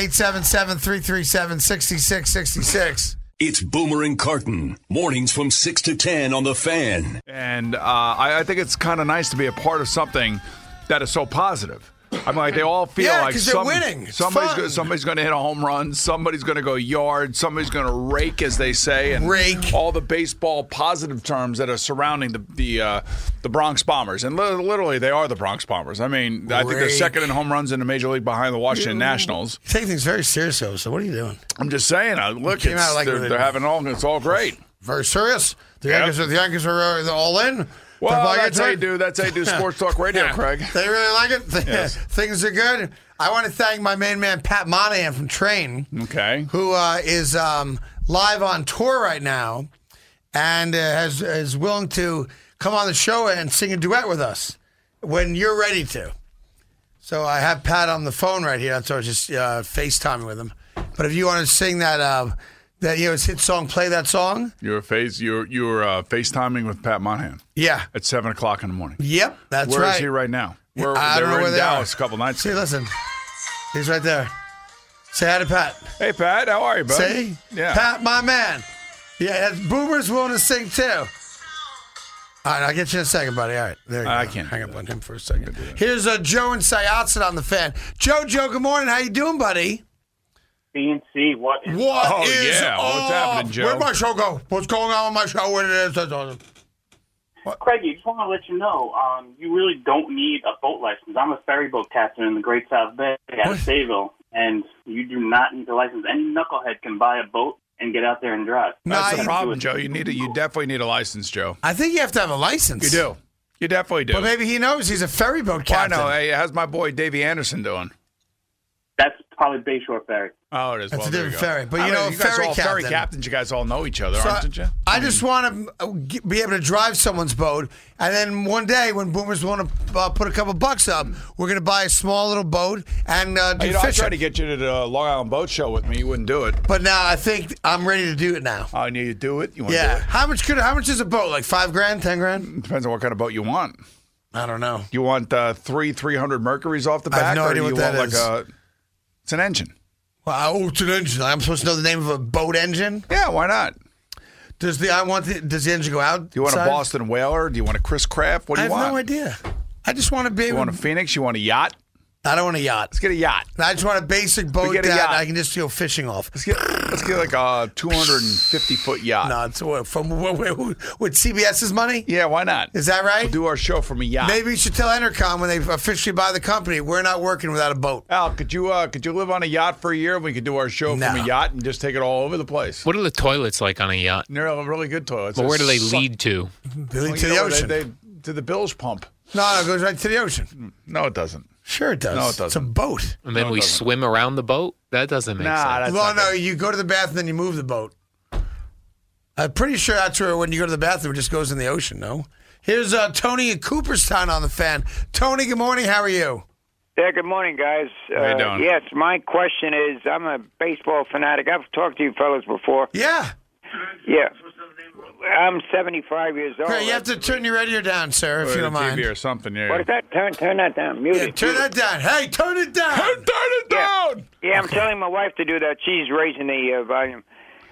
877-337-6666. It's Boomer and Carton. Mornings from 6 to 10 on The Fan. And I think it's kind of nice to be a part of something that is so positive. I mean, like they all feel like 'cause they're winning. It's fun. Somebody's going to hit a home run. Somebody's going to go yard. Somebody's going to rake, as they say, and Rake. all the baseball positive terms that are surrounding the Bronx Bombers. And literally, they are the Bronx Bombers. I mean, I think they're Rake. second in home runs in the Major League behind the Washington Nationals. You take things very serious, though. So what are you doing? I'm just saying. Look, Came out like they're having all. It's all great. Very serious. The Yep. Yankees are all in. Well, They're that's how you do. That's how you do sports talk radio, Yeah. Craig. They really like it. Yes. Things are good. I want to thank my main man Pat Monahan from Train, Okay. who is live on tour right now, and is willing to come on the show and sing a duet with us when you're ready to. So I have Pat on the phone right here, so I was just FaceTiming with him. But if you want to sing that his hit song, play that song. You're FaceTiming with Pat Monahan. Yeah. At 7:00 in the morning. Yep, that's Where right. is he right now? I They don't know were where in they Dallas are. a couple nights See, ago. listen, he's right there. Say hi to Pat. Hey, Pat, how are you, bud? See? Yeah. Pat, my man. Yeah, Boomer's willing to sing too. All right, I'll get you in a second, buddy. All right, there you go. I can't hang up on him for a second. Here's Joe and Syatson on the fan. Joe, good morning. How you doing, buddy? BNC, what is Oh, yeah. What's happening, Joe? Where'd my show go? What's going on with my show? What it is? That's awesome. Craig, I just want to let you know, you really don't need a boat license. I'm a ferry boat captain in the Great South Bay out of Sayville, and you do not need a license. Any knucklehead can buy a boat and get out there and drive. That's the problem, Joe. You definitely need a license, Joe. I think you have to have a license. You do. You definitely do. But maybe he knows he's a ferry boat Well, I captain. know. Hey, how's my boy Davey Anderson doing? That's probably Bayshore Ferry. Oh, it is. That's well, a there different you go. ferry. But I you mean, know, you guys ferry are all ferry captain. captains. You guys all know each other, So aren't you? I just want to be able to drive someone's boat, and then one day when Boomers want to put a couple bucks up, we're going to buy a small little boat and do I fishing. tried to get you to the Long Island Boat Show with me. You wouldn't do it. But now I think I'm ready to do it now. Oh, you need to do it? You want to Yeah. do it? How much is a boat? Like $5,000, $10,000? Depends on what kind of boat you want. I don't know. You want 300 Mercuries off the I have back? no or idea do you what that want is. it's an engine. Wow, it's an engine. I'm supposed to know the name of a boat engine? Yeah, why not? Does the engine go out? Do you want a Boston Whaler? Do you want a Chris Craft? What do I you have want? no idea. I just want to be You able want a Phoenix? You want a yacht? I don't want a yacht. Let's get a yacht. I just want a basic boat get a that yacht. I can just go fishing off. Let's get like a 250-foot yacht. No, it's with CBS's money? Yeah, why not? Is that right? We'll do our show from a yacht. Maybe you should tell Entercom when they officially buy the company, we're not working without a boat. Al, could you live on a yacht for a year and we could do our show from a yacht and just take it all over the place? What are the toilets like on a yacht? They're really good toilets. But where do they lead to? They lead to the ocean. To the bilge pump. No, it goes right to the ocean. No, it doesn't. Sure it does. No, it doesn't. It's a boat. And then we swim around the boat? That doesn't make sense. Well, no, you go to the bathroom, then you move the boat. I'm pretty sure that's where when you go to the bathroom, it just goes in the ocean, no? Here's Tony in Cooperstown on the Fan. Tony, good morning. How are you? Yeah, good morning, guys. How you doing? Yes, my question is, I'm a baseball fanatic. I've talked to you fellas before. Yeah. Yeah. I'm 75 years old. Great, you have to turn your radio down, sir, if you don't mind. TV or something. Yeah. What is that? Turn that down. Mute it. Turn that down. Hey, turn it down. Turn it down. Yeah, I'm telling my wife to do that. She's raising the volume.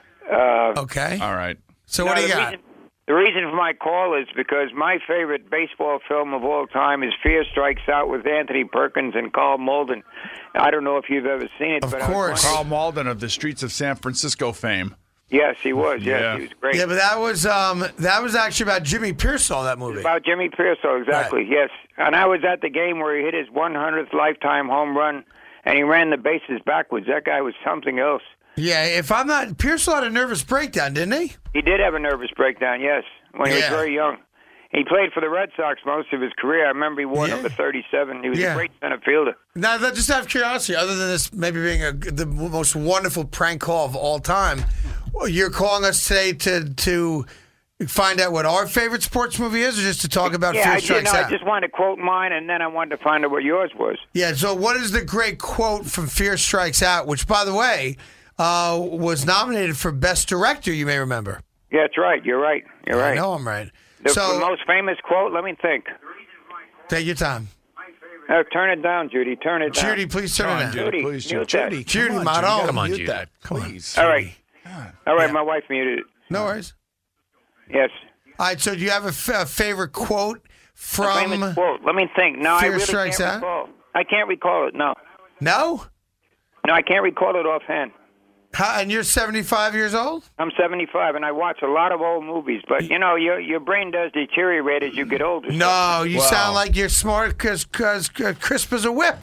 Okay. All right. So what do you got? The reason for my call is because my favorite baseball film of all time is Fear Strikes Out with Anthony Perkins and Carl Malden. I don't know if you've ever seen it. Of but course. Carl Malden of the Streets of San Francisco fame. Yes, he was. Yes, Yeah. he was great. Yeah, but that was actually about Jimmy Pearsall, that movie. About Jimmy Pearsall, exactly, Right. yes. And I was at the game where he hit his 100th lifetime home run, and he ran the bases backwards. That guy was something else. Yeah, if I'm not... Pearsall had a nervous breakdown, didn't he? He did have a nervous breakdown, yes, when he was very young. He played for the Red Sox most of his career. I remember he wore number 37. He was a great center fielder. Now, just out of curiosity, other than this maybe being the most wonderful prank call of all time, you're calling us today to find out what our favorite sports movie is, or just to talk about Fear Strikes Out? I just wanted to quote mine, and then I wanted to find out what yours was. Yeah, so what is the great quote from Fear Strikes Out, which, by the way, was nominated for Best Director, you may remember. Yeah, that's right. You're right. You're right. I know I'm right. The most famous quote, let me think. Take your time. Turn it down, Judy. Turn it down. Judy, please turn it down. Judy, please, mute Judy. that. Judy, Come on, Maron. Judy. Come on, Mute Judy. that, please. All right. All right, my wife muted it. No worries. Yes. All right, so do you have a favorite quote A from famous quote. Let me think. No, I Fear really Strikes can't Out? recall. I can't recall it, no. No? No, I can't recall it offhand. And you're 75 years old? I'm 75, and I watch a lot of old movies. But, you know, your brain does deteriorate as you get older. No, you sound like you're smart because crisp as a whip.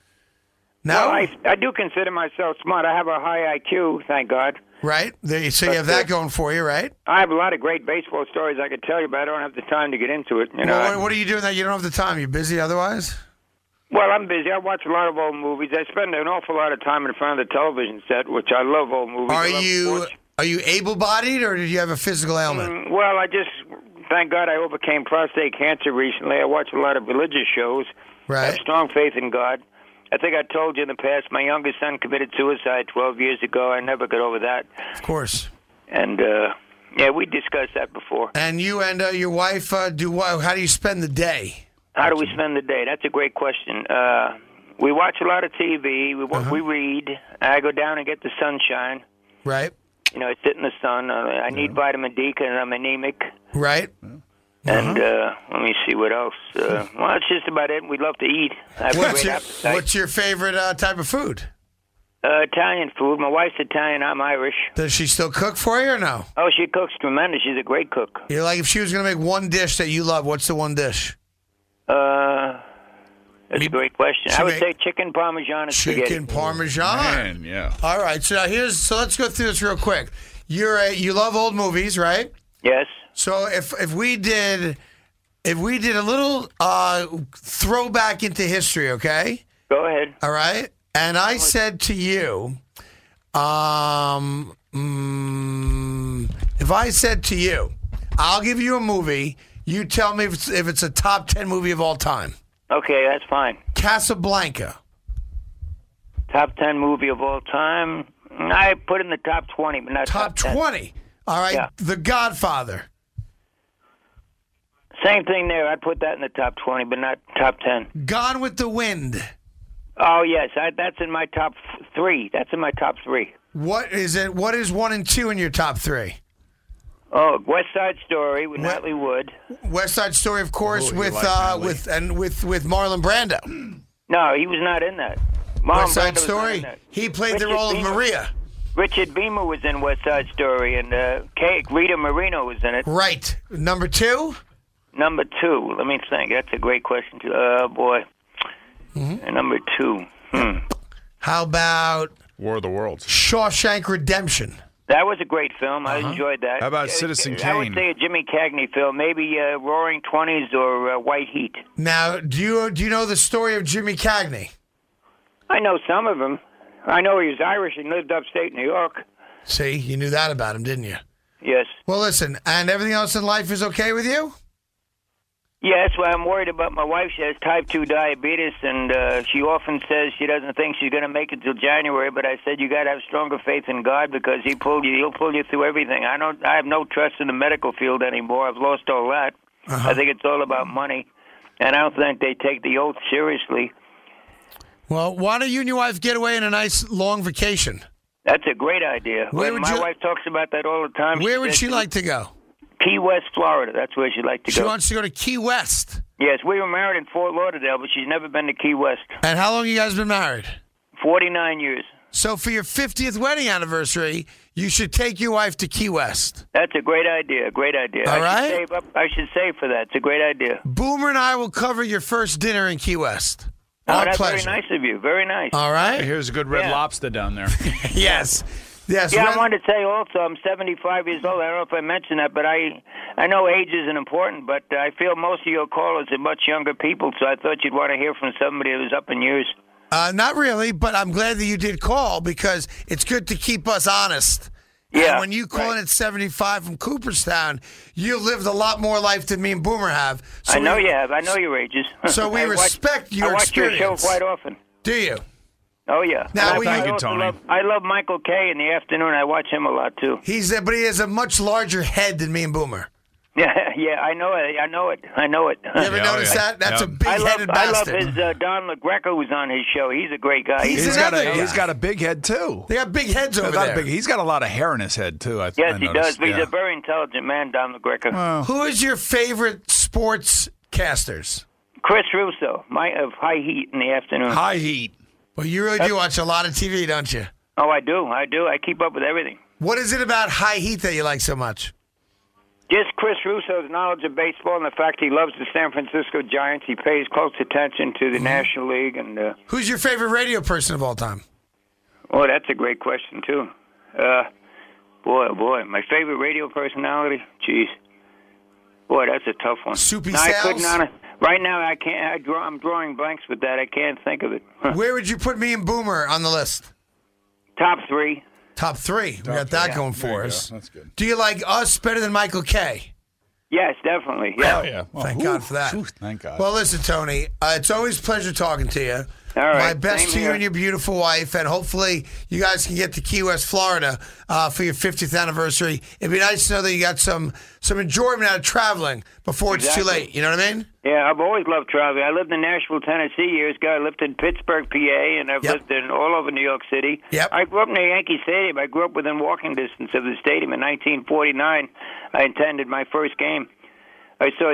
No? Well, I do consider myself smart. I have a high IQ, thank God. Right? So you have that going for you, right? I have a lot of great baseball stories I could tell you, but I don't have the time to get into it. You know. Well, what are you doing that you don't have the time? You busy otherwise? Well, I'm busy. I watch a lot of old movies. I spend an awful lot of time in front of the television set, which I love old movies. Are you able-bodied, or did you have a physical ailment? Well, thank God I overcame prostate cancer recently. I watch a lot of religious shows. Right. I have strong faith in God. I think I told you in the past, my youngest son committed suicide 12 years ago. I never got over that. Of course. And, yeah, we discussed that before. And you and your wife, how do you spend the day? How do we spend the day? That's a great question. We watch a lot of TV. We read. I go down and get the sunshine. Right. You know, I sit in the sun. I need vitamin D because I'm anemic. Right. And let me see what else. Well, that's just about it. We love to eat. I have a great appetite. What's your favorite type of food? Italian food. My wife's Italian. I'm Irish. Does she still cook for you or no? Oh, she cooks tremendous. She's a great cook. You're like, if she was going to make one dish that you love, what's the one dish? That's a great question. I would say chicken parmesan and spaghetti. Chicken parmesan. Man, yeah. All right. So now so let's go through this real quick. You love old movies, right? Yes. So if we did a little throwback into history, okay? Go ahead. All right. And I said to you, if I said to you, I'll give you a movie. You tell me if it's a top 10 movie of all time. Okay, that's fine. Casablanca. Top 10 movie of all time. I put in the top 20, but not top 10. 20. All right. Yeah. The Godfather. Same thing there. I'd put that in the top 20, but not top 10. Gone with the Wind. Oh, yes. That's in my top 3. That's in my top 3. What is it? What is 1 and 2 in your top 3? Oh, West Side Story with Natalie Wood. West Side Story, of course, with Marlon Brando. No, he was not in that. West Side Story. He played the role of Maria. Richard Beamer was in West Side Story, and Rita Moreno was in it. Right. Number 2? Number 2. Let me think. That's a great question, too. Oh, boy. Number 2. How about War of the Worlds? Shawshank Redemption. That was a great film. I enjoyed that. How about Citizen Kane? I would say a Jimmy Cagney film, maybe Roaring Twenties or White Heat. Now, do you know the story of Jimmy Cagney? I know some of them. I know he was Irish and lived upstate New York. See, you knew that about him, didn't you? Yes. Well, listen, and everything else in life is okay with you? Yeah, that's why I'm worried about my wife. She has type 2 diabetes, and she often says she doesn't think she's going to make it till January. But I said you got to have stronger faith in God because He'll pull you through everything. I have no trust in the medical field anymore. I've lost all that. I think it's all about money, and I don't think they take the oath seriously. Well, why don't you and your wife get away on a nice long vacation? That's a great idea. My wife talks about that all the time. Where would she like to go? Key West, Florida. That's where she'd like to go. She wants to go to Key West. Yes, we were married in Fort Lauderdale, but she's never been to Key West. And how long have you guys been married? 49 years. So for your 50th wedding anniversary, you should take your wife to Key West. That's a great idea. Great idea. All right? I should save for that. It's a great idea. Boomer and I will cover your first dinner in Key West. Oh, Our that's pleasure. very nice of you. Very nice. All right? Here's a good red lobster down there. Yes. Yes. Yeah, I wanted to tell you also, I'm 75 years old. I don't know if I mentioned that, but I know age isn't important, but I feel most of your callers are much younger people, so I thought you'd want to hear from somebody who's up in years. Not really, but I'm glad that you did call because it's good to keep us honest. Yeah. And when you call in at 75 from Cooperstown, you've lived a lot more life than me and Boomer have. So I know you have. I know your ages. So we respect your experience. I watch your show quite often. Do you? Oh, yeah. Now, thank you, Tony. I love Michael Kay in the afternoon. I watch him a lot, too. But he has a much larger head than me and Boomer. Yeah, I know it. You ever notice that? That's a big-headed bastard. I love his Don LaGreca who's on his show. He's a great guy. He's got a big head, too. They got big heads over there. He's got a lot of hair in his head, too. Yes, he does. But he's a very intelligent man, Don LaGreca. Who is your favorite sports casters? Chris Russo, of High Heat in the afternoon. High Heat. Well, you really do watch a lot of TV, don't you? Oh, I do. I keep up with everything. What is it about High Heat that you like so much? Just Chris Russo's knowledge of baseball and the fact he loves the San Francisco Giants. He pays close attention to the National League. And who's your favorite radio person of all time? Oh, that's a great question, too. Boy, my favorite radio personality? Jeez. Boy, that's a tough one. Soupy no, Sales? Right now, I can't. I'm drawing blanks with that. I can't think of it. Where would you put me and Boomer on the list? Top 3. Top 3. We got that going for us. That's good. Do you like us better than Michael Kay? Yes, definitely. Yeah. Oh, yeah. Well, Thank God for that. Thank God. Well, listen, Tony, it's always a pleasure talking to you. All right. My best Same to you here. and your beautiful wife, and hopefully you guys can get to Key West, Florida for your 50th anniversary. It'd be nice to know that you got some enjoyment out of traveling before it's too late. You know what I mean? Yeah, I've always loved traveling. I lived in Nashville, Tennessee years ago. I lived in Pittsburgh, PA, and I've lived in all over New York City. Yep. I grew up near Yankee Stadium. I grew up within walking distance of the stadium. In 1949, I attended my first game. I saw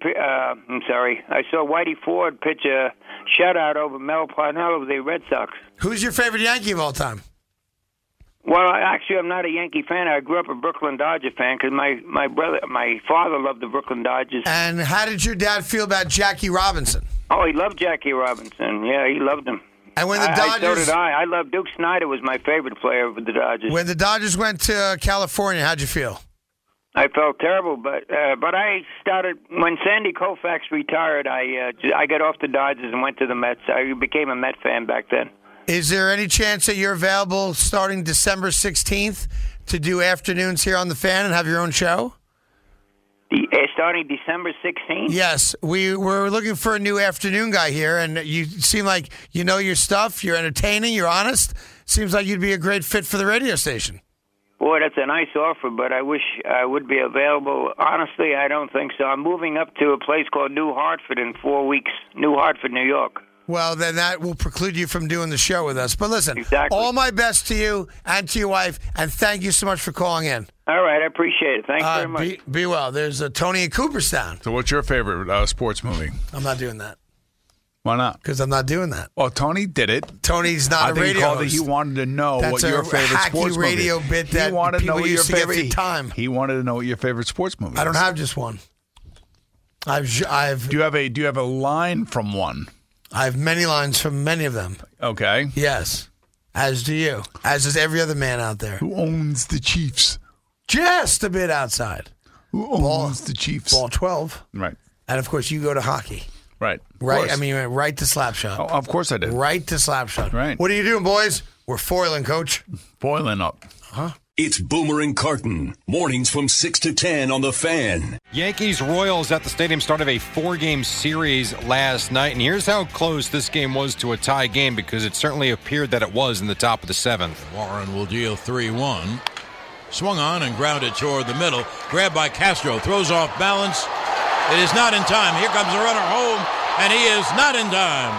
I saw Whitey Ford pitch a shutout over Mel Parnell of the Red Sox. Who's your favorite Yankee of all time? Well, actually, I'm not a Yankee fan. I grew up a Brooklyn Dodger fan because my father loved the Brooklyn Dodgers. And how did your dad feel about Jackie Robinson? Oh, he loved Jackie Robinson. Yeah, he loved him. And when the Dodgers, so did I. I loved Duke Snider was my favorite player with the Dodgers. When the Dodgers went to California, how'd you feel? I felt terrible, but I started when Sandy Koufax retired. I got off the Dodgers and went to the Mets. I became a Met fan back then. Is there any chance that you're available starting December 16th to do afternoons here on the Fan and have your own show? Starting December 16th? Yes, we're looking for a new afternoon guy here, and you seem like you know your stuff. You're entertaining. You're honest. Seems like you'd be a great fit for the radio station. Boy, that's a nice offer, but I wish I would be available. Honestly, I don't think so. I'm moving up to a place called New Hartford in 4 weeks. New Hartford, New York. Well, then that will preclude you from doing the show with us. But listen, Exactly. all my best to you and to your wife, and thank you so much for calling in. All right, I appreciate it. Thanks very much. Be well. There's Tony in Cooperstown. So what's your favorite sports movie? I'm not doing that. Why not? Because I'm not doing that. Well, Tony did it. Tony's not a radio he called host. He wanted to know That's what your a favorite hacky sports radio movie. bit that he wanted to know people what your used to get favorite for time. He wanted to know what your favorite sports movie. I don't is. have just one. I've. Do you have a line from one? I have many lines from many of them. Okay. Yes. As do you. As does every other man out there. Who owns the Chiefs? Just a bit outside. Who owns the Chiefs? Ball 12. Right. And of course, you go to hockey. Right. Right. I mean, you went right to Slapshot. Oh, of course I did. Right to Slapshot. Right. What are you doing, boys? We're foiling, Coach. Boiling up. Huh? It's Boomer and Carton. Mornings from 6 to 10 on The Fan. Yankees-Royals at the stadium started a 4-game series last night, and here's how close this game was to a tie game, because it certainly appeared that it was in the top of the 7th. Warren will deal 3-1. Swung on and grounded toward the middle. Grabbed by Castro. Throws off balance. It is not in time. Here comes the runner home, and he is not in time.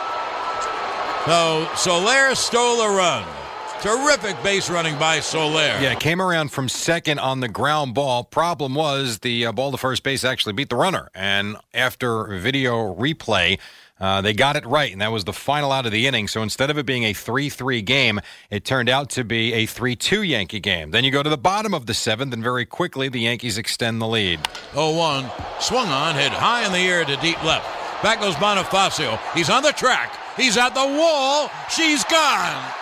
So Soler stole a run. Terrific base running by Soler. Yeah, came around from second on the ground ball. Problem was the ball to first base actually beat the runner. And after video replay, they got it right, and that was the final out of the inning. So instead of it being a 3-3 game, it turned out to be a 3-2 Yankee game. Then you go to the bottom of the 7th, and very quickly the Yankees extend the lead. 0-1. Swung on, hit high in the air to deep left. Back goes Bonifacio. He's on the track. He's at the wall. She's gone.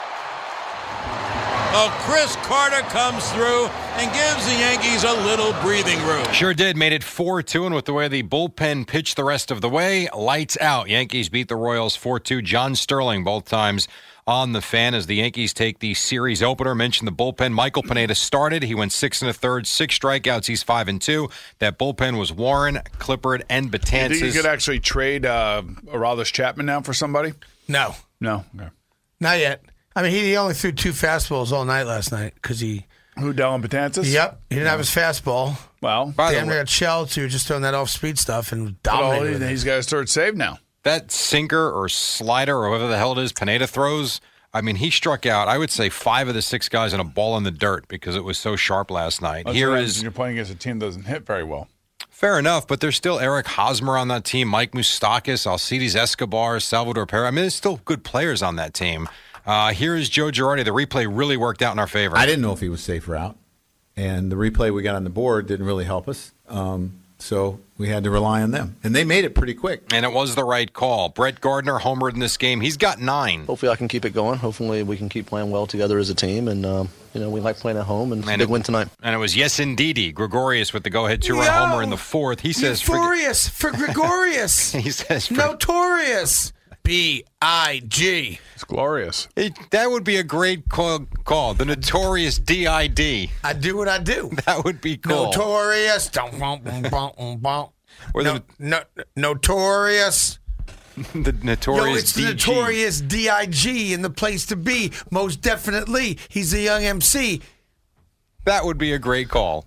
Oh, Chris Carter comes through and gives the Yankees a little breathing room. Sure did. Made it 4-2, and with the way the bullpen pitched the rest of the way, lights out. Yankees beat the Royals 4-2. John Sterling both times on the Fan as the Yankees take the series opener. Mentioned the bullpen. Michael Pineda started. He went 6 1/3, 6 strikeouts. He's 5-2. That bullpen was Warren, Clippard, and Betances. You think you could actually trade Aroldis Chapman now for somebody? No. No. Okay. Not yet. I mean, he only threw 2 fastballs all night last night because he... Who, Dellin Betances? Yep. He didn't have his fastball. Well, damn near got shelled too, just throwing that off-speed stuff and dominating. He's got his third save now. That sinker or slider or whatever the hell it is Pineda throws, I mean, he struck out, I would say, 5 of the 6 guys in a ball in the dirt because it was so sharp last night. You're playing against a team that doesn't hit very well. Fair enough, but there's still Eric Hosmer on that team, Mike Moustakas, Alcides Escobar, Salvador Perez. I mean, there's still good players on that team. Here is Joe Girardi. The replay really worked out in our favor. I didn't know if he was safe or out, and the replay we got on the board didn't really help us. So we had to rely on them, and they made it pretty quick. And it was the right call. Brett Gardner homered in this game. He's got 9. Hopefully I can keep it going. Hopefully we can keep playing well together as a team, and we like playing at home, and big win tonight. And it was yes indeedy. Gregorius with the go-ahead 2-run homer in the 4th. He says notorious for Gregorius. He says notorious. B-I-G. It's glorious. That would be a great call. The notorious D-I-D. I do what I do. That would be cool. Notorious. Notorious. The notorious it's the notorious D-I-G in the place to be. Most definitely. He's a young MC. That would be a great call.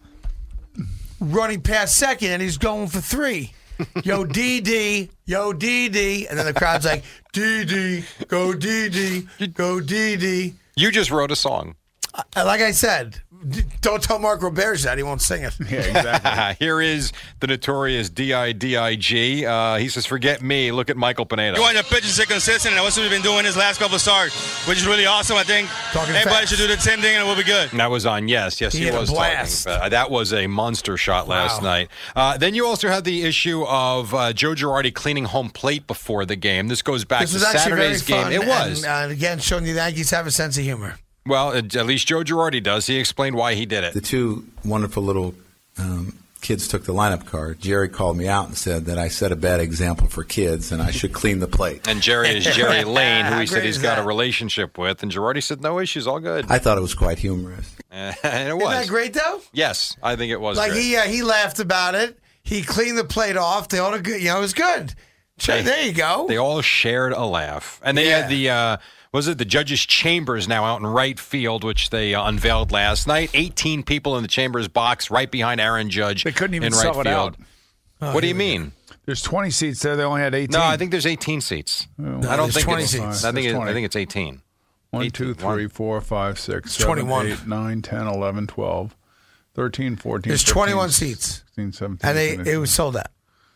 Running past second, and he's going for 3. Yo, D-D, yo, D-D. And then the crowd's like, D-D, go D-D, go D-D. You just wrote a song. Like I said, don't tell Mark Roberge that. He won't sing it. Yeah, exactly. Here is the notorious D-I-D-I-G. He says, forget me. Look at Michael Pineda. You want to pitch and stay consistent, and that's what we've been doing this last couple of starts, which is really awesome. I think everybody should do the same thing, and we'll be good. And that was on Yes, he was talking. That was a monster shot last night. Then you also had the issue of Joe Girardi cleaning home plate before the game. This goes back to Saturday's game. It was. And again, showing you the Yankees have a sense of humor. Well, at least Joe Girardi does. He explained why he did it. The 2 wonderful little kids took the lineup card. Jerry called me out and said that I set a bad example for kids and I should clean the plate. And Jerry is Jerry Lane, who he said he's got a relationship with. And Girardi said, no issues, all good. I thought it was quite humorous. And it was. Isn't that great, though? Yes, I think it was great. He laughed about it. He cleaned the plate off. They all, it was good. There you go. They all shared a laugh. And they had the... the judges' chambers now out in right field, which they unveiled last night. 18 people in the chambers box right behind Aaron Judge. They couldn't even in right sell it field. out. What do you mean? There's 20 seats there. They only had 18. No, I think there's 18 seats. I don't think 20 it's seats. I think it's 18. 1, 2, 3, 4, 5, 6, 7, 21. 8, 9, 10, 11, 12, 13, 14, There's 15, 21 seats. 16, 17, And it was sold out.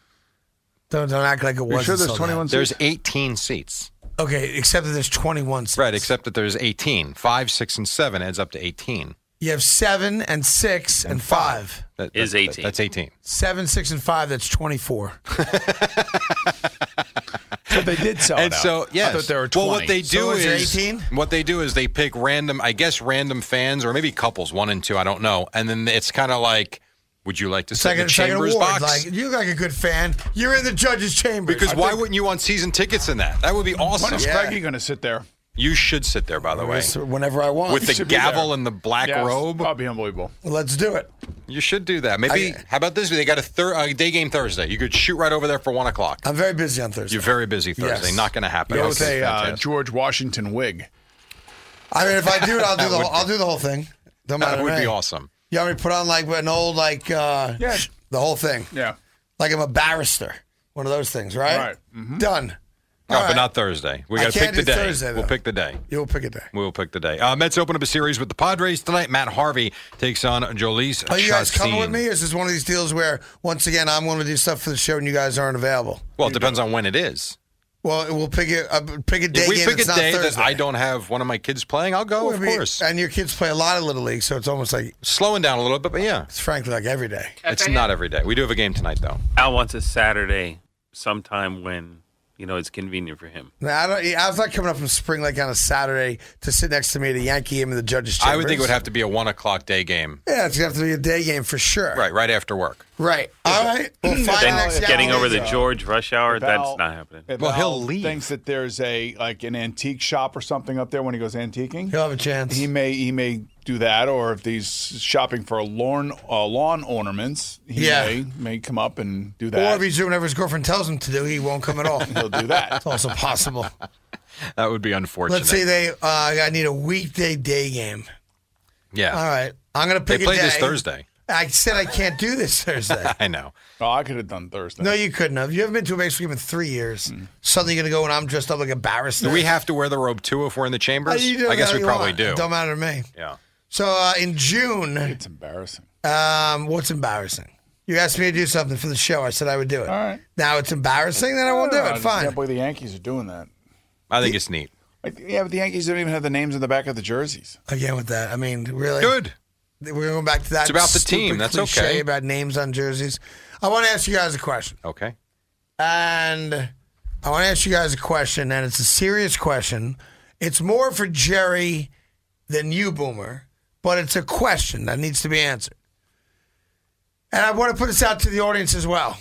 Don't act like it wasn't sure there's sold 21 out. seats? There's 18 seats. Okay, except that there's 21 seats. Right, except that there's 18. 5, 6, and 7 adds up to 18. You have 7 and 6 and 5. That is 18. That's 18. 7, 6, and 5, that's 24. So they did sell and it out. so, yes. I thought there were 20. Well, what they do is is 18? What they do is they pick random fans or maybe couples, 1 and 2, I don't know. And then it's kind of like, would you like to sit in the chambers award. box? Like, you're like a good fan. You're in the judges' chambers. Because why wouldn't you want season tickets in that? That would be awesome. When is Craigie going to sit there? You should sit there, by the way. Whenever I want. With the gavel and the black robe. That'd be unbelievable. Let's do it. You should do that. Maybe, how about this? They got a day game Thursday. You could shoot right over there for 1 o'clock. I'm very busy on Thursday. You're very busy Thursday. Yes. Not going to happen. Go with a George Washington wig. I mean, if I do it, I'll do the whole thing. Don't matter That would to me. be awesome. You want me to put on like an old the whole thing? Yeah. Like I'm a barrister. One of those things, right? Right. Mm-hmm. Done. No, All but right. not Thursday. We I got to can't pick the do day. Thursday, We'll though. pick the day. You'll pick a day. We'll pick the day. Mets open up a series with the Padres tonight. Matt Harvey takes on Jhoulys Are you guys coming Chacin. with me, or is this one of these deals where, once again, I'm going to do stuff for the show and you guys aren't available? Well, it depends on when it is. Well, we'll pick a day If we game pick that's a not day that Thursday. I don't have one of my kids playing, I'll go, of course. And your kids play a lot of Little League, so it's almost like... Slowing down a little bit, but yeah. It's frankly like every day. It's not every day. We do have a game tonight, though. Al wants a Saturday sometime when, it's convenient for him. Now, I was not coming up from Spring Lake on a Saturday to sit next to me at a Yankee game in the Judges' Chambers. I would think it would have to be a 1 o'clock day game. Yeah, it's going to have to be a day game for sure. Right after work. Right. All right. We'll find Then next getting over the Val- George rush hour, If Al- that's not happening. If Well, he'll Al leave. Thinks that there's an antique shop or something up there when he goes antiquing. He'll have a chance. He may do that, or if he's shopping for lawn ornaments, he may come up and do that. Or if he's doing whatever his girlfriend tells him to do, he won't come at all. He'll do that. It's also possible. That would be unfortunate. Let's say I need a weekday day game. Yeah. All right. I'm going to pick They play a day. this Thursday. I said I can't do this Thursday. I know. Oh, I could have done Thursday. No, you couldn't have. You haven't been to a baseball game in 3 years. Suddenly you're going to go and I'm dressed up like a barrister. Do we have to wear the robe, too, if we're in the chambers? You do I guess whatever we you probably want. do. It don't matter to me. Yeah. So in June, It's embarrassing. what's embarrassing? You asked me to do something for the show. I said I would do it. All right. Now it's embarrassing, then I won't do I it. just Fine. can't believe the Yankees are doing that. I think it's neat. Yeah, but the Yankees don't even have the names in the back of the jerseys. Again with that. I mean, really? Good. We're going back to that. It's about the stupid team. That's cliche okay. about names on jerseys. I want to ask you guys a question. Okay. And I want to ask you guys a question, and it's a serious question. It's more for Jerry than you, Boomer, but it's a question that needs to be answered. And I want to put this out to the audience as well.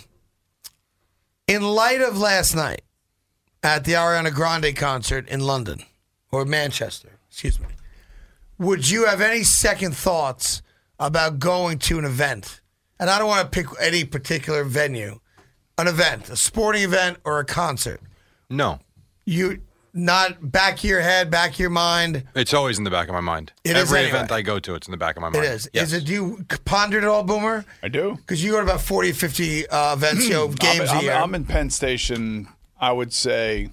In light of last night at the Ariana Grande concert in London, or Manchester, excuse me, would you have any second thoughts about going to an event? And I don't want to pick any particular venue. An event, a sporting event or a concert. No. You not back of your head, back of your mind. It's always in the back of my mind. It is Every anyway. event I go to, it's in the back of my mind. It is. Yes. Is it? Do you ponder it all, Boomer? I do. Because you go to about 40 or 50 events, games a year. I'm in Penn Station, I would say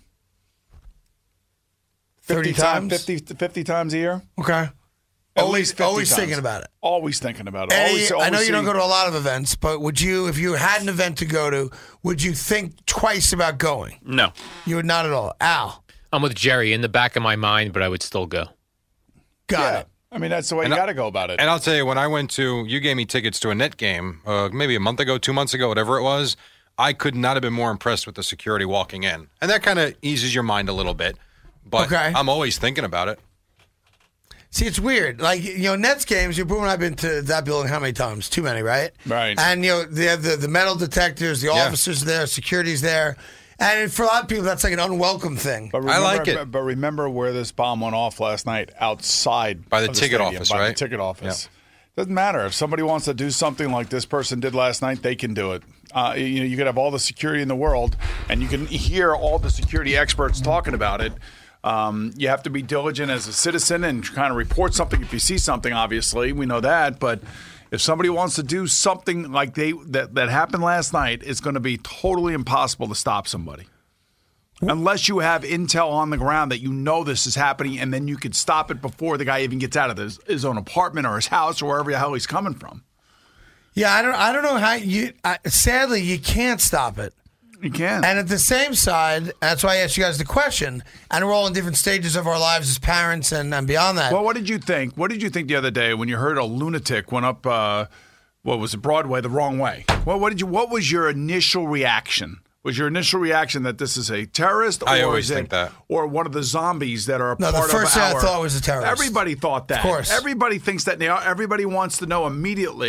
30 times? 50 times a year. Okay. At least 50 always times. thinking about it. Always thinking about it. Any- Always I know you don't seeing- go to a lot of events, but would you, if you had an event to go to, would you think twice about going? No. You would not at all. Al, I'm with Jerry in the back of my mind, but I would still go. got it. I mean, that's the way you got to go about it. And I'll tell you, when I went to, you gave me tickets to a net game, maybe a month ago, 2 months ago, whatever it was. I could not have been more impressed with the security walking in. And that kind of eases your mind a little bit. But Okay. I'm always thinking about it. See, it's weird. Like, Nets games, Boom and I have been to that building how many times? Too many, right? Right. And, they have the metal detectors, the officers there, security's there. And for a lot of people, that's like an unwelcome thing. But remember, But remember where this bomb went off last night? Outside By the of ticket stadium, office, by right? the ticket office. Doesn't matter. If somebody wants to do something like this person did last night, they can do it. You could have all the security in the world, and you can hear all the security experts talking about it. You have to be diligent as a citizen and kind of report something if you see something, obviously. We know that. But if somebody wants to do something like that happened last night, it's going to be totally impossible to stop somebody. Unless you have intel on the ground that you know this is happening, and then you could stop it before the guy even gets out of his own apartment or his house or wherever the hell he's coming from. Yeah, I don't know how sadly, you can't stop it. You can. And at the same side, that's why I asked you guys the question, and we're all in different stages of our lives as parents and beyond that. Well, what did you think? What did you think the other day when you heard a lunatic went up, what was it, Broadway, the wrong way? Well, what was your initial reaction? Was your initial reaction that this is a terrorist? Or I always is it- think that. Or one of the zombies that are a No, part the first of thing our... I thought was a terrorist. Everybody thought that. Of course. Everybody thinks that now. Everybody wants to know immediately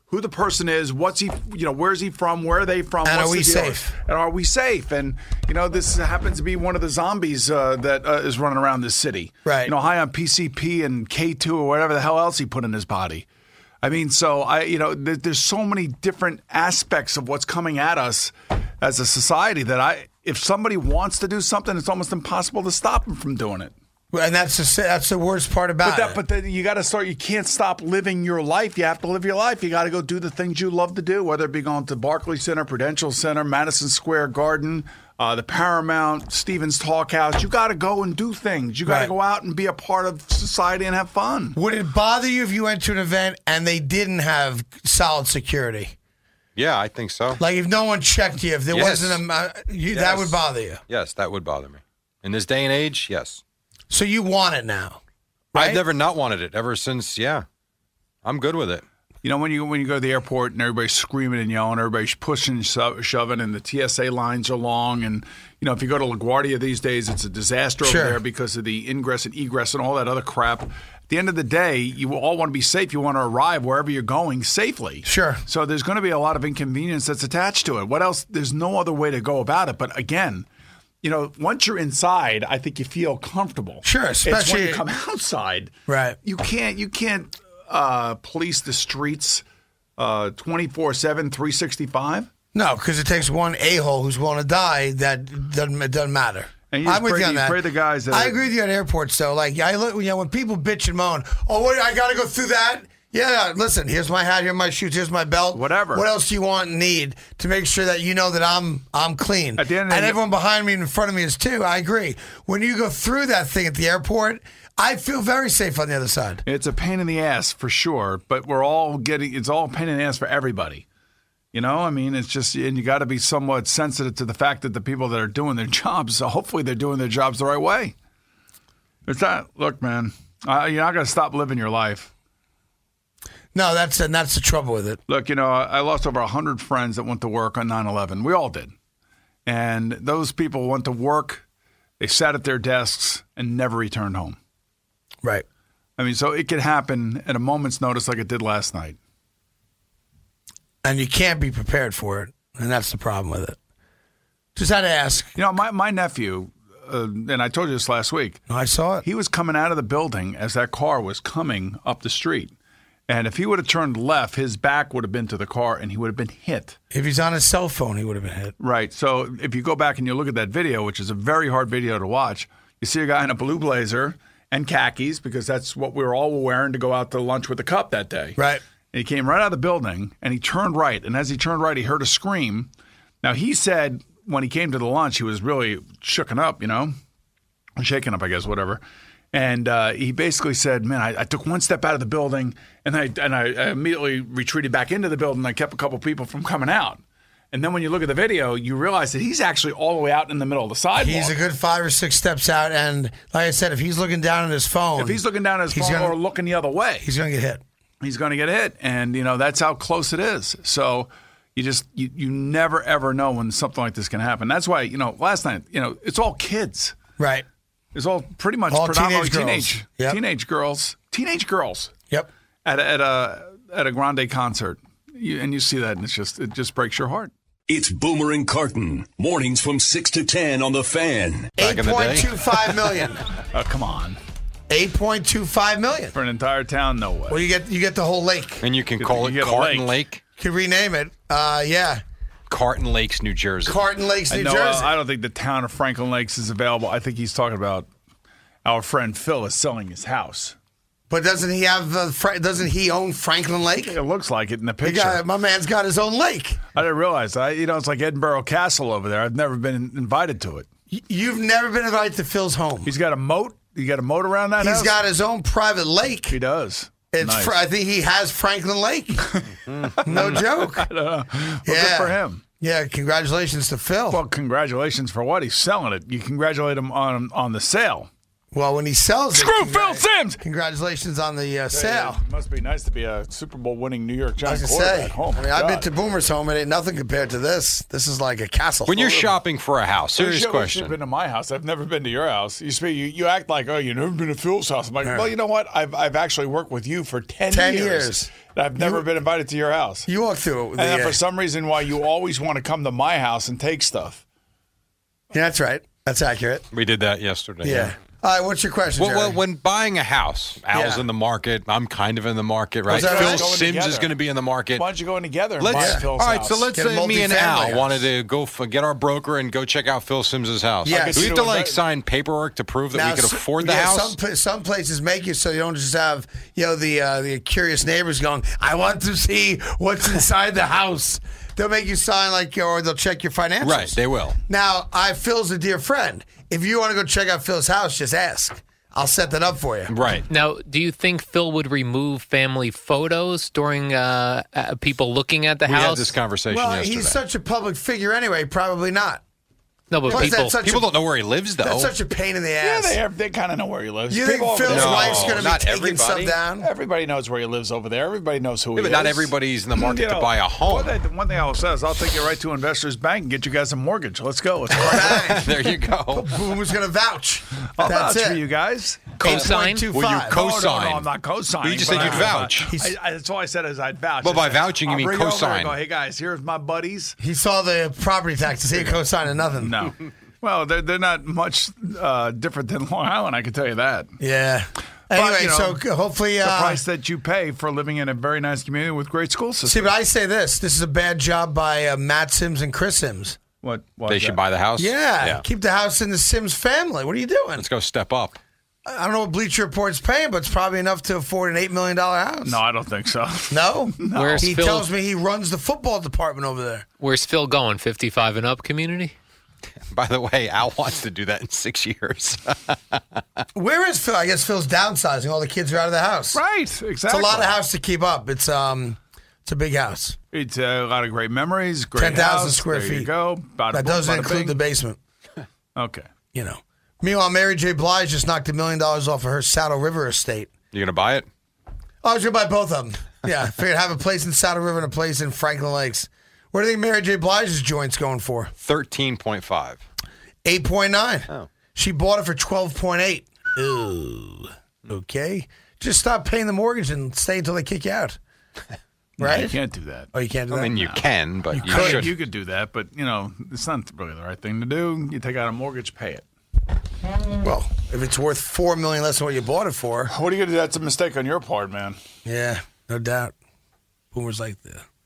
who the person is, what's he, where's he from, where are they from, and what's are we the deal? safe? And are we safe? And this happens to be one of the zombies that is running around this city. Right. High on PCP and K2 or whatever the hell else he put in his body. I mean, so there's so many different aspects of what's coming at us as a society that if somebody wants to do something, it's almost impossible to stop them from doing it. And that's the worst part about it. But then you got to start. You can't stop living your life. You have to live your life. You got to go do the things you love to do, whether it be going to Barclays Center, Prudential Center, Madison Square Garden, the Paramount, Stevens Talkhouse. You got to go and do things. You got to go out and be a part of society and have fun. Would it bother you if you went to an event and they didn't have solid security? Yeah, I think so. Like if no one checked you, if there wasn't that would bother you. Yes, that would bother me. In this day and age, yes. So you want it now, right? I've never not wanted it ever since. Yeah, I'm good with it. When you go to the airport and everybody's screaming and yelling, everybody's pushing, shoving, and the TSA lines are long, and if you go to LaGuardia these days, it's a disaster over there because of the ingress and egress and all that other crap. At the end of the day, you all want to be safe. You want to arrive wherever you're going safely. Sure. So there's going to be a lot of inconvenience that's attached to it. What else? There's no other way to go about it. But again, once you're inside, I think you feel comfortable. Sure, especially it's when you come outside. Right. You can't police the streets 24/7, 365. No, because it takes one a-hole who's willing to die. That doesn't matter. And I'm with you on that. Pray the guys that I agree with you on airports, though. Like I look, when people bitch and moan, I got to go through that. Yeah, listen, here's my hat, here's my shoes, here's my belt. Whatever. What else do you want and need to make sure that you know that I'm clean? At the end of and everyone behind me and in front of me is too. I agree. When you go through that thing at the airport, I feel very safe on the other side. It's a pain in the ass for sure, but it's all a pain in the ass for everybody. I mean, it's just, and you got to be somewhat sensitive to the fact that the people that are doing their jobs, so hopefully they're doing their jobs the right way. It's not, look, man, you're not going to stop living your life. No, that's the trouble with it. Look, I lost over 100 friends that went to work on 9/11. We all did. And those people went to work, they sat at their desks, and never returned home. Right. I mean, so it could happen at a moment's notice like it did last night. And you can't be prepared for it, and that's the problem with it. Just had to ask. My nephew, and I told you this last week. I saw it. He was coming out of the building as that car was coming up the street. And if he would have turned left, his back would have been to the car, and he would have been hit. If he's on his cell phone, he would have been hit. Right. So if you go back and you look at that video, which is a very hard video to watch, you see a guy in a blue blazer and khakis, because that's what we were all wearing to go out to lunch with the Cup that day. Right. And he came right out of the building, and he turned right. And as he turned right, he heard a scream. Now, he said when he came to the lunch, he was really shooken up, shaken up, I guess, whatever. And he basically said, man, I took one step out of the building, and I immediately retreated back into the building. I kept a couple people from coming out. And then when you look at the video, you realize that he's actually all the way out in the middle of the sidewalk. He's a good 5 or 6 steps out. And like I said, if he's looking down at his phone. If he's looking down at his phone or looking the other way. He's going to get hit. He's going to get hit. And, that's how close it is. So you never, ever know when something like this can happen. That's why, last night, it's all kids. Right. It's all pretty much all predominantly teenage girls. Teenage girls. Yep. At a Grande concert, you see that, and it just breaks your heart. It's Boomer and Carton, mornings from 6 to 10 on the Fan. $8.25 million. Come on. $8.25 million for an entire town. No way. Well, you get the whole lake, and you can call it Carton Lake. You can rename it. Yeah. Carton Lakes, New Jersey. Carton Lakes, New Jersey. I don't think the town of Franklin Lakes is available. I think he's talking about our friend Phil is selling his house. But doesn't he own Franklin Lake? It looks like it in the picture. My man's got his own lake. I didn't realize. It's like Edinburgh Castle over there. I've never been invited to it. You've never been invited to Phil's home. He's got a moat. You got a moat around that house? He's got his own private lake. He does. Nice. I think he has Franklin Lake. No joke. Well, good for him. Yeah, congratulations to Phil. Well, congratulations for what? He's selling it. You congratulate him on the sale. Well, when he sells it, Screw Phil Simms! Congratulations on the sale. It must be nice to be a Super Bowl winning New York I was Giants going to quarterback. say, Oh, my I've been God. to Boomer's home, and it ain't nothing compared to this. This is like a castle. When you're shopping for a house, serious question. You've been to my house. I've never been to your house. You act like, oh, you've never been to Phil's house. I'm like, well, you know what? I've actually worked with you for 10 years. I've never been invited to your house. You walk through it. And then for some reason, why you always want to come to my house and take stuff. Yeah, that's right. That's accurate. We did that yesterday. Yeah. All right, what's your question, Jerry? Well, when buying a house, Al's in the market. I'm kind of in the market, right? Phil Simms is going to be in the market. Why don't you go in together and buy Phil's all right, house? so let's say me and Al wanted to go get our broker and go check out Phil Simms' house. Yes. Do we have to sign paperwork to prove that we could afford the house? Some places make it so you don't just have the curious neighbors going, I want to see what's inside the house. They'll make you sign or they'll check your financials. Right, they will. Now, Phil's a dear friend. If you want to go check out Phil's house, just ask. I'll set that up for you. Right. Now, do you think Phil would remove family photos during people looking at the house? We had this conversation yesterday. He's such a public figure anyway, probably not. No, but people don't know where he lives, though. That's such a pain in the ass. Yeah, they kind of know where he lives. You think Phil's wife's going to be taking stuff down? Everybody knows where he lives over there. Everybody knows who he is. But not everybody's in the market to buy a home. One thing I will say is I'll take you right to Investors Bank and get you guys a mortgage. Let's go. Let's go. There you go. Boomer's going to vouch. I'll That's vouch it. for you guys. Co-sign? Will you co-sign? No, I'm not co-signing. Well, you just said you'd vouch. That's all I said is I'd vouch. Well, by vouching, you mean I'll bring over co-sign. and go, hey, guys, here's my buddies. He saw the property taxes. He co-signed nothing. No. Well, they're not much different than Long Island, I can tell you that. Yeah. Anyway, But, so hopefully... the price that you pay for living in a very nice community with great school systems. See, but I say this is a bad job by Matt Sims and Chris Sims. What they should buy the house? Yeah. Keep the house in the Sims family. What are you doing? Let's go step up. I don't know what Bleacher Report's paying, but it's probably enough to afford an $8 million house. No, I don't think so. No? Where's He Phil? tells me he runs the football department over there. Where's Phil going? 55 and up community? By the way, Al wants to do that in 6 years. Where is Phil? I guess Phil's downsizing. All the kids are out of the house. Right, exactly. It's a lot of house to keep up. It's a big house. It's a lot of great memories. Great 10,000 house. square There feet. You go. That doesn't include the basement. Okay. Meanwhile, Mary J. Blige just knocked $1 million off of her Saddle River estate. You going to buy it? I was going to buy both of them. Yeah, I figured have a place in Saddle River and a place in Franklin Lakes. What do you think Mary J. Blige's joint's going for? 13.5. 8.9. Oh. She bought it for 12.8. Ooh. Okay. Just stop paying the mortgage and stay until they kick you out. Right? No, you can't do that. Oh, you can't do that? I mean, you can, but you could. should. You could do that, but, it's not really the right thing to do. You take out a mortgage, pay it. Well, if it's worth $4 million less than what you bought it for. What are you going to do? That's a mistake on your part, man. Yeah, no doubt. Boomer's like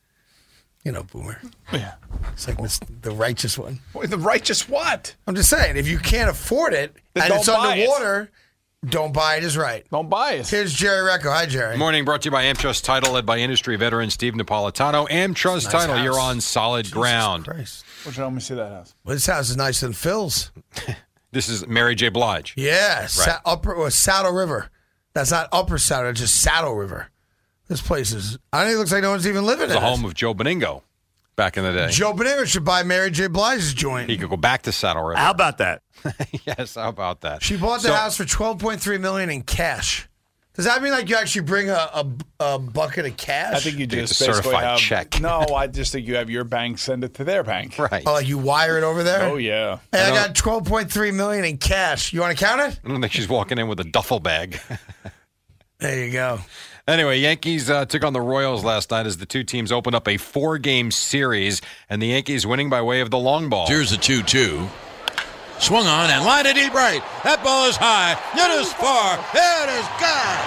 Boomer. Yeah. It's like the righteous one. Wait, the righteous what? I'm just saying, if you can't afford it Then and don't it's buy it. underwater, don't buy it is right. Don't buy it. Here's Jerry Recco. Hi, Jerry. Morning, brought to you by AmTrust Title, led by industry veteran Steve Napolitano. AmTrust Nice Title, house. you're on solid ground. Christ. Why don't you let me see that house? Well, this house is nicer than Phil's. This is Mary J. Blige. Yeah, Right. Saddle River. That's not Upper Saddle, it's just Saddle River. This place is, I think it looks like no one's even living in It's it. the home of Joe Beningo back in the day. Joe Beningo should buy Mary J. Blige's joint. He could go back to Saddle River. How about that? Yes, how about that? She bought the house for $12.3 million in cash. Does that mean like you actually bring a bucket of cash? I think you just It's a basically certified have, check. No, I just think you have your bank send it to their bank. Right. Oh, like you wire it over there? Oh, yeah. Hey, I got $12.3 million in cash. You want to count it? I don't think she's walking in with a duffel bag. There you go. Anyway, Yankees took on the Royals last night as the two teams opened up a 4-game series, and the Yankees winning by way of the long ball. Here's the 2-2. Swung on and lined it deep right. That ball is high. It is far. It is gone.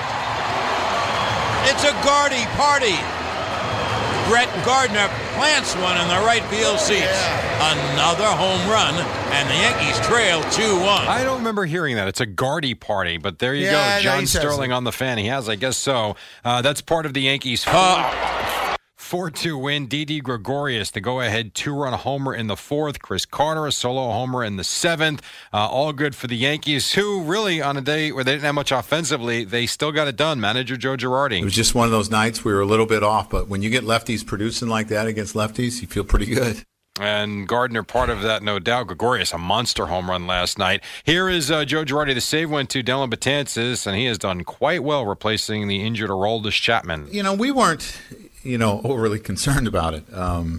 It's a Gardy party. Brett Gardner plants one in the right field seats. Another home run, and the Yankees trail 2-1. I don't remember hearing that. It's a Gardy party, but there you Yeah, go. no, John he says Sterling it. on the fan. He has, I guess so. That's part of the Yankees' 4-2 win. Didi Gregorius, the go-ahead 2-run homer in the 4th. Chris Carter, a solo homer in the 7th. All good for the Yankees, who really, on a day where they didn't have much offensively, they still got it done. Manager Joe Girardi. It was just one of those nights we were a little bit off, but when you get lefties producing like that against lefties, you feel pretty good. And Gardner, part of that, no doubt. Gregorius, a monster home run last night. Here is Joe Girardi. The save went to Dylan Betances, and he has done quite well replacing the injured Aroldis Chapman. We weren't, overly concerned about it.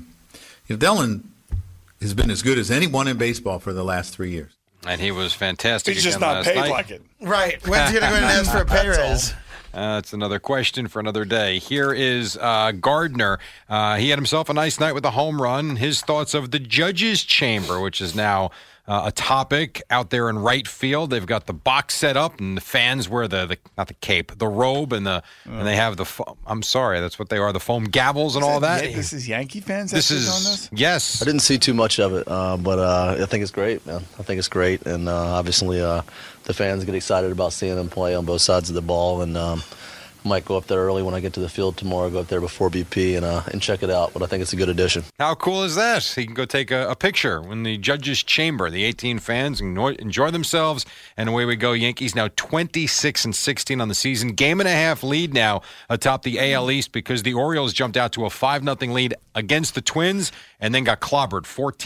Dylan has been as good as anyone in baseball for the last 3 years. And he was fantastic. He's just again not last paid night. like it. Right. When's he going to go in and ask for a pay raise? That's another question for another day. Here is Gardner. He had himself a nice night with a home run. His thoughts of the judges' chamber, which is now a topic out there in right field. They've got the box set up, and the fans wear the not the cape, the robe, and they have the. I'm sorry, that's what they are. The foam gavels and all that. This is Yankee fans. This is on this? Yes. I didn't see too much of it, but I think it's great, man. I think it's great, and obviously the fans get excited about seeing them play on both sides of the ball, and I might go up there early when I get to the field tomorrow. Go up there before BP and check it out. But I think it's a good addition. How cool is that? He can go take a picture in the judges' chamber. The 18 fans enjoy themselves, and away we go. Yankees now 26-16 on the season. Game and a half lead now atop the AL East because the Orioles jumped out to a 5-0 lead against the Twins and then got clobbered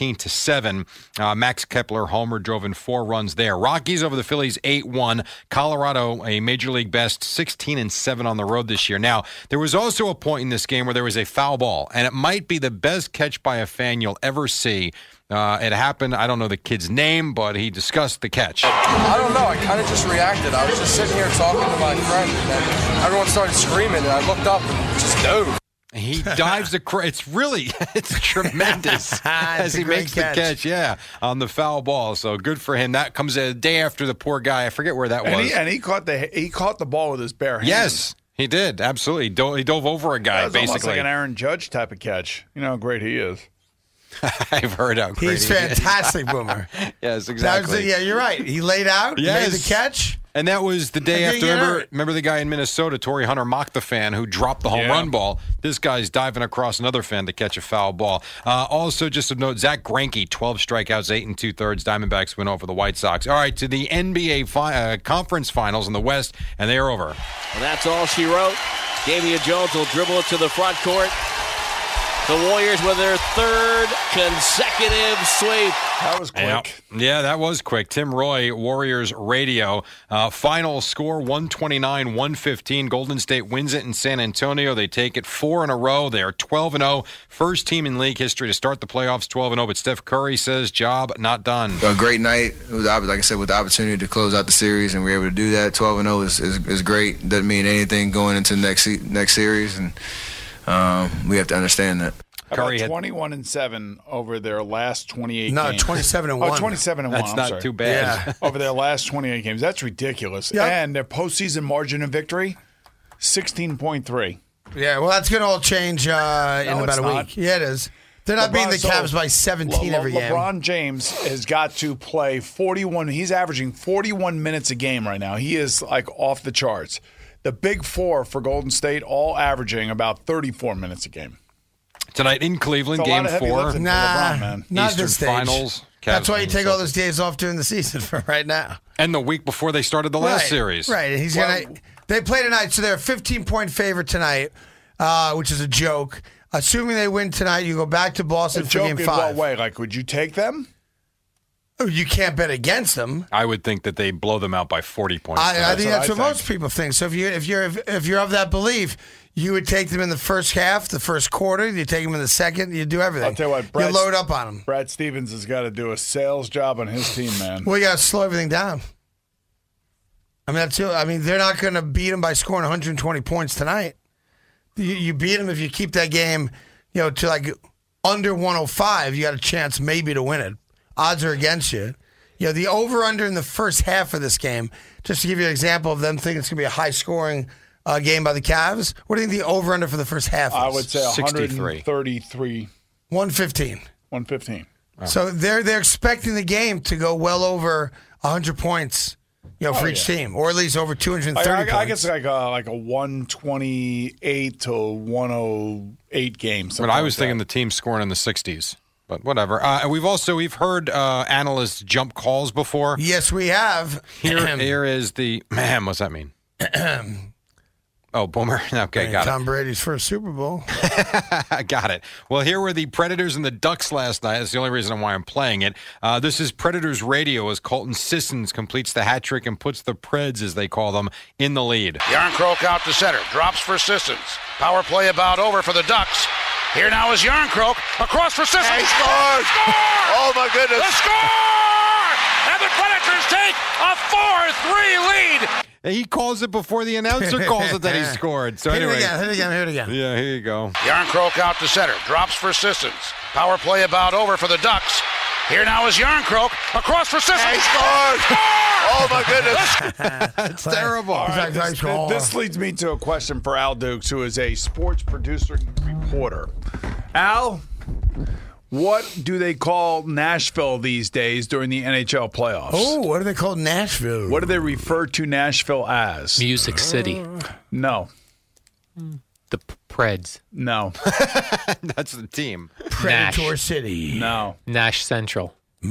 14-7. Max Kepler homer drove in 4 runs there. Rockies over the Phillies 8-1. Colorado, a major league best, 16-7 on the road this year. Now, there was also a point in this game where there was a foul ball, and it might be the best catch by a fan you'll ever see. It happened, I don't know the kid's name, but he discussed the catch. I don't know, I kind of just reacted. I was just sitting here talking to my friend, and then everyone started screaming, and I looked up and just dove. He dives across. It's tremendous as he makes the catch, on the foul ball. So good for him. That comes a day after the poor guy. I forget where that was. And he caught the ball with his bare hands. Yes, he did. Absolutely. He dove over a guy, that was basically. Almost like an Aaron Judge type of catch. You know how great he is. I've heard how great he's fantastic, Boomer. Yes, exactly. You're right. He laid out, made the catch. And that was the day after. Remember the guy in Minnesota, Torrey Hunter, mocked the fan who dropped the home run ball. This guy's diving across another fan to catch a foul ball. Also, just a note, Zach Greinke, 12 strikeouts, 8 2/3. Diamondbacks win over the White Sox. All right, to the NBA conference finals in the West, and they are over. And that's all she wrote. Damian Jones will dribble it to the front court. The Warriors with their 3rd consecutive sweep. That was quick. Yeah, that was quick. Tim Roy, Warriors Radio. Final score, 129-115. Golden State wins it in San Antonio. They take it 4 in a row. They are 12-0. First team in league history to start the playoffs 12-0. But Steph Curry says, job not done. A great night. It was, like I said, with the opportunity to close out the series, and we were able to do that. 12-0 is great. Doesn't mean anything going into the next series, and we have to understand that. Curry had 21-7 over their last 28 games. No, 27-1. Oh, 27-1. That's not too bad. Yeah. Over their last 28 games. That's ridiculous. Yep. And their postseason margin of victory, 16.3. Yeah, well, that's going to all change in about a week. Yeah, it is. They're not beating the Cavs by 17 every game. LeBron James has got to play 41. He's averaging 41 minutes a game right now. He is like off the charts. The big 4 for Golden State all averaging about 34 minutes a game. Tonight in Cleveland, Game 4. LeBron, man. Not Eastern this stage. Finals. That's why you take all those days off during the season for right now. And the week before they started the last series. Right. And they play tonight, so they're a 15-point favorite tonight, which is a joke. Assuming they win tonight, you go back to Boston for Game 5. In what way? Like, would you take them? Oh, you can't bet against them. I would think that they blow them out by 40 points. I think that's what most people think. So if you're of that belief, you would take them in the first half, the first quarter. You take them in the second. You do everything. I'll tell you what, you load up on them. Brad Stevens has got to do a sales job on his team, man. Well, you got to slow everything down. They're not going to beat them by scoring 120 points tonight. You beat them if you keep that game, to like under 105. You got a chance maybe to win it. Odds are against you. The over-under in the first half of this game, just to give you an example of them thinking it's going to be a high-scoring game by the Cavs. What do you think the over-under for the first half is? I would say 63. 133. 115. 115. Oh. So they're expecting the game to go well over 100 points, for each team, or at least over 230 points. I guess like a 128 to 108 game. But I was thinking the team scoring in the 60s. But whatever. We've heard analysts jump calls before. Yes, we have. Here is the what's that mean? Oh, Boomer. Okay, got Tom Brady's first Super Bowl. it. Got it. Well, here were the Predators and the Ducks last night. That's the only reason why I'm playing it. This is Predators radio as Colton Sissons completes the hat trick and puts the Preds, as they call them, in the lead. Yarncroke out to center. Drops for Sissons. Power play about over for the Ducks. Here now is Yarncroke. Across for Sissons. He scores! Oh, my goodness. The score! And the Predators take a 4-3 lead. He calls it before the announcer calls it that he scored. So anyway. Hit it again. Yeah, here you go. Yarncroke out to center. Drops for Sissons. Power play about over for the Ducks. Here now is Yarncroke. Across for Sissons. He scores! Oh, my goodness. It's terrible. All right, this leads me to a question for Al Dukes, who is a sports producer and reporter. Al, what do they call Nashville these days during the NHL playoffs? Oh, what do they call Nashville? What do they refer to Nashville as? Music City. No. The Preds. No. That's the team. Predator Nash. City. No. Nash Central.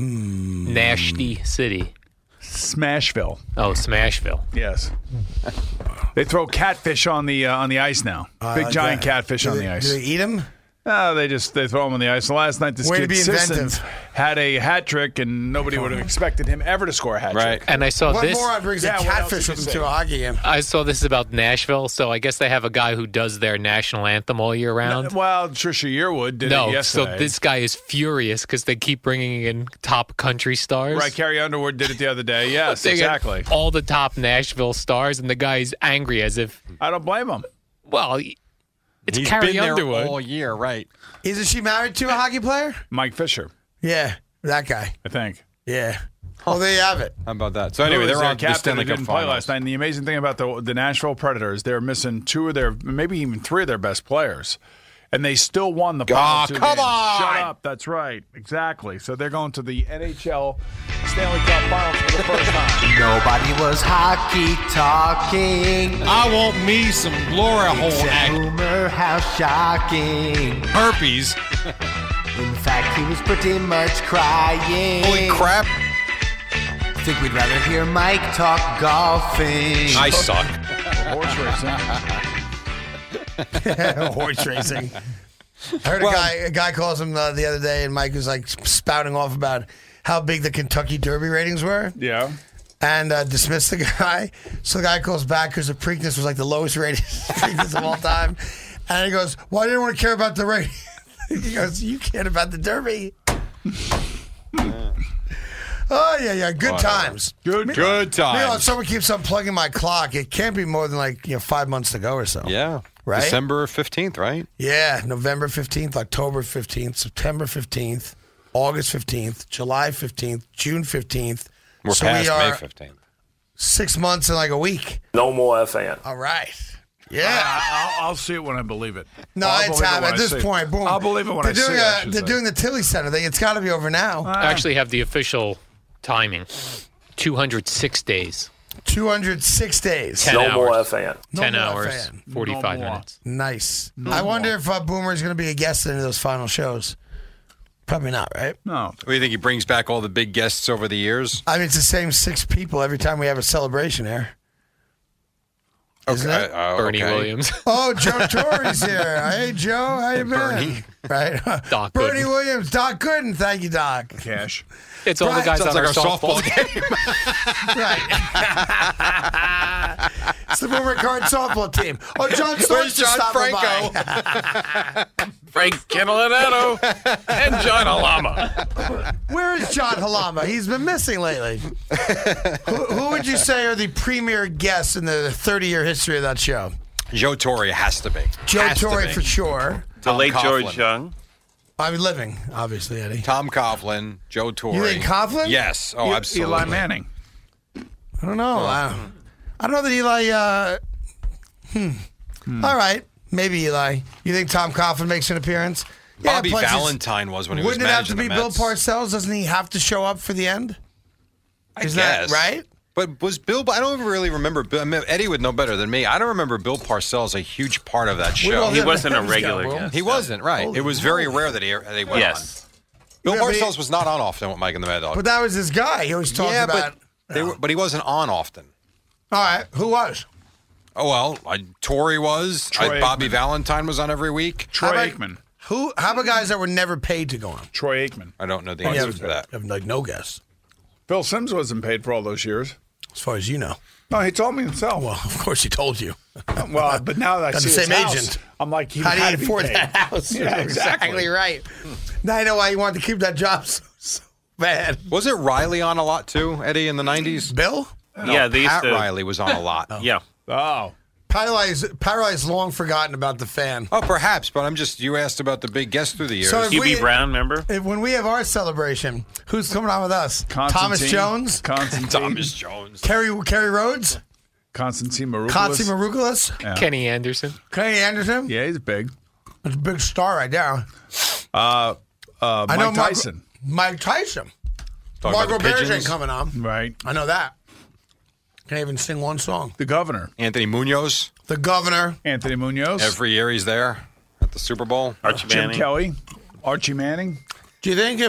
Nasty City. Smashville. Oh, Smashville. Yes. They throw catfish on the ice now. Big giant catfish on the ice. Do they eat them? No, they throw them on the ice. And last night, this Way to kid be Sissons inventive. had a hat trick, and nobody would have expected him ever to score a hat trick. And I saw What this. moron brings a Yeah, what else catfish did with you him say? to a hockey game? I saw this about Nashville, so I guess they have a guy who does their national anthem all year round. Well, Trisha Yearwood did it yesterday. So this guy is furious because they keep bringing in top country stars. Right, Carrie Underwood did it the other day. Yes, They get exactly. all the top Nashville stars, and the guy's angry as if. I don't blame him. Well, it's He's Carrie been there Underwood all year, right? Isn't she married to a hockey player? Mike Fisher, Yeah, that guy. I think. Yeah. Well, there you have it. How about that? So anyway, they're on the captain Stanley who Cup didn't play Finals. last night. And the amazing thing about the Nashville Predators, they're missing two of their, maybe even three of their best players. And they still won the final two come games. on! Shut up. That's right. Exactly. So they're going to the NHL Stanley Cup Finals for the first time. Nobody was hockey talking. I want me some glory hole act. Boomer, how shocking. Herpes. In fact, he was pretty much crying. Holy crap. Think we'd rather hear Mike talk golfing. I suck. Horse racing. Horse racing. I heard a guy calls him the other day, and Mike was like spouting off about how big the Kentucky Derby ratings were. Yeah. And dismissed the guy. So the guy calls back because the Preakness was like the lowest rated Preakness of all time. And he goes, "Well, I didn't want to care about the rating." He goes, "You cared about the Derby." Oh, yeah. Good times. Good Meanwhile, times. if someone keeps on plugging my clock, it can't be more than 5 months to go or so. Yeah. Right? December 15th, right? Yeah, November 15th, October 15th, September 15th, August 15th, July 15th, June 15th. We're So past we are May 15th. 6 months and a week. No more FN. All right. Yeah. I'll see it when I believe it. No, I'll it's believe it time. when At I this see it. point, boom. I'll believe it when I see it. I should They're say. doing the Tilly Center thing. It's got to be over now. I actually have the official timing 206 days. 206 days. 10 No hours. more FN. 10 No more hours, fan. 45 No more. minutes. Nice. I wonder if Boomer is going to be a guest in any of those final shows. Probably not, right? No. What do you think? He brings back all the big guests over the years? I mean, it's the same 6 people every time we have a celebration here. Isn't it? Bernie Williams. Oh, Joe Torre's here. Hey, Joe. How you been? Bernie. Right? Doc Bernie Gooden. Williams. Doc Gooden. Thank you, Doc. Cash. It's all the Brian- guys Sounds on like our our softball softball team. Right. It's the Boomer Card softball team. Oh, John Starks Where's is John stopping Franco? by. Frank Catalanato and John Alama. Where is John Halama? He's been missing lately. Who would you say are the premier guests in the 30-year history of that show? Joe Torre has to be. Joe Has to Torre be. for sure. The late Coughlin. George Young. I'm living, obviously, Eddie. Tom Coughlin, Joe Torre. You think Coughlin? Yes. Oh, absolutely. Eli Manning. I don't know. I don't know that Eli. All right, maybe Eli. You think Tom Coughlin makes an appearance? Bobby plus he's- Valentine was when he was Wouldn't it have to managing be the Bill Mets. Parcells? Doesn't he have to show up for the end? I Is guess. that right? But was Bill? I don't really remember. I mean, Eddie would know better than me. I don't remember Bill Parcells a huge part of that show. He wasn't a regular guest. He wasn't, right. It was very rare that he went Yes. on. Bill Yeah, but he- Parcells was not on often with Mike and the Mad Dog. But that was his guy. He always talked about. but he wasn't on often. All right, who was? Oh, well, Torrey was. Troy Bobby Aikman. Valentine was on every week. Troy Aikman. How about guys that were never paid to go on? Troy Aikman. I don't know the answer to that. I have like no guess. Phil Simms wasn't paid for all those years. As far as you know. No, he told me himself. Well, of course he told you. Well, but now that I Got see the his same house, agent. I'm like, he How do had you to be afford paid. that house? Yeah, exactly. right. Now I know why you wanted to keep that job so bad. Was it Riley on a lot too, Eddie, in the 90s? Bill? No, Yeah, they used Pat to- Riley was on a lot. Yeah. Oh. Pat Riley's long forgotten about the fan. Oh, perhaps, but you asked about the big guests through the years. So if QB Brown, remember? When we have our celebration, who's coming on with us? Thomas Jones? Constantine. Kerry Rhodes? Constantine Maroukolas. Constantine Maroukolas? Yeah. Kenny Anderson. Kenny Anderson? Yeah, he's big. That's a big star right there. Mike Tyson. Mike Tyson. Talking Marco about the Bears pigeons. ain't coming on. Right. I know that. Can't even sing one song. The governor. Anthony Munoz. The governor. Anthony Munoz. Every year he's there at the Super Bowl. Archie Jim Manning. Kelly. Archie Manning. Do you think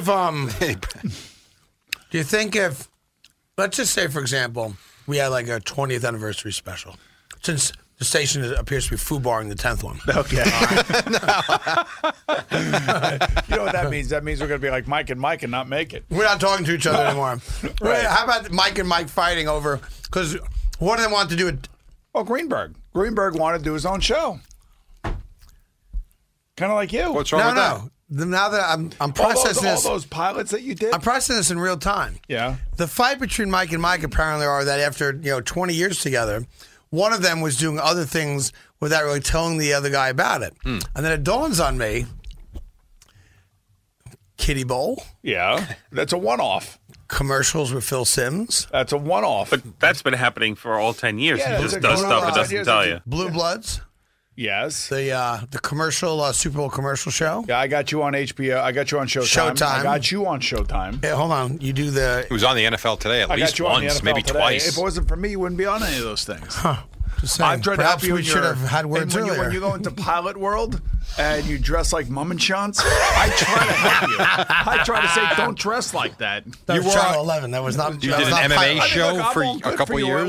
if let's just say, for example, we had like a 20th anniversary special, since the station appears to be foobarring the 10th one. Okay. You know what that means? That means we're going to be like Mike and not make it. We're not talking to each other anymore. Right. How about Mike and Mike fighting over? Because one of them wanted to do it. Oh, Greenberg. Greenberg wanted to do his own show. Kind of like you. What's wrong with that? Now that I'm processing all this, those pilots that you did. I'm processing this in real time. Yeah. The fight between Mike and Mike apparently are that after 20 years together, one of them was doing other things without really telling the other guy about it. And then it dawns on me, Kiddie Bowl. Yeah. That's a one-off. Commercials with Phil Simms. That's a one-off. But that's been happening for all 10 years. Yeah, He it's just been does going on stuff for it 10 doesn't years. tell you. Blue Bloods. Yes. The commercial Super Bowl commercial show. Yeah, I got you on HBO. I got you on Showtime. Showtime. I got you on Showtime. Yeah, hold on. You do the. He was on the NFL Today at I least got you on the once, NFL maybe today. twice. If it wasn't for me, you wouldn't be on any of those things. Just saying. I've tried to Perhaps help you we in should your- have had words and earlier. when you go into pilot world and you dress like mum and chance, I try to help you. I try to say, don't dress like that. That was Channel 11. That was not. You that did was an not MMA pilot. show I'm for all a good couple for you. years.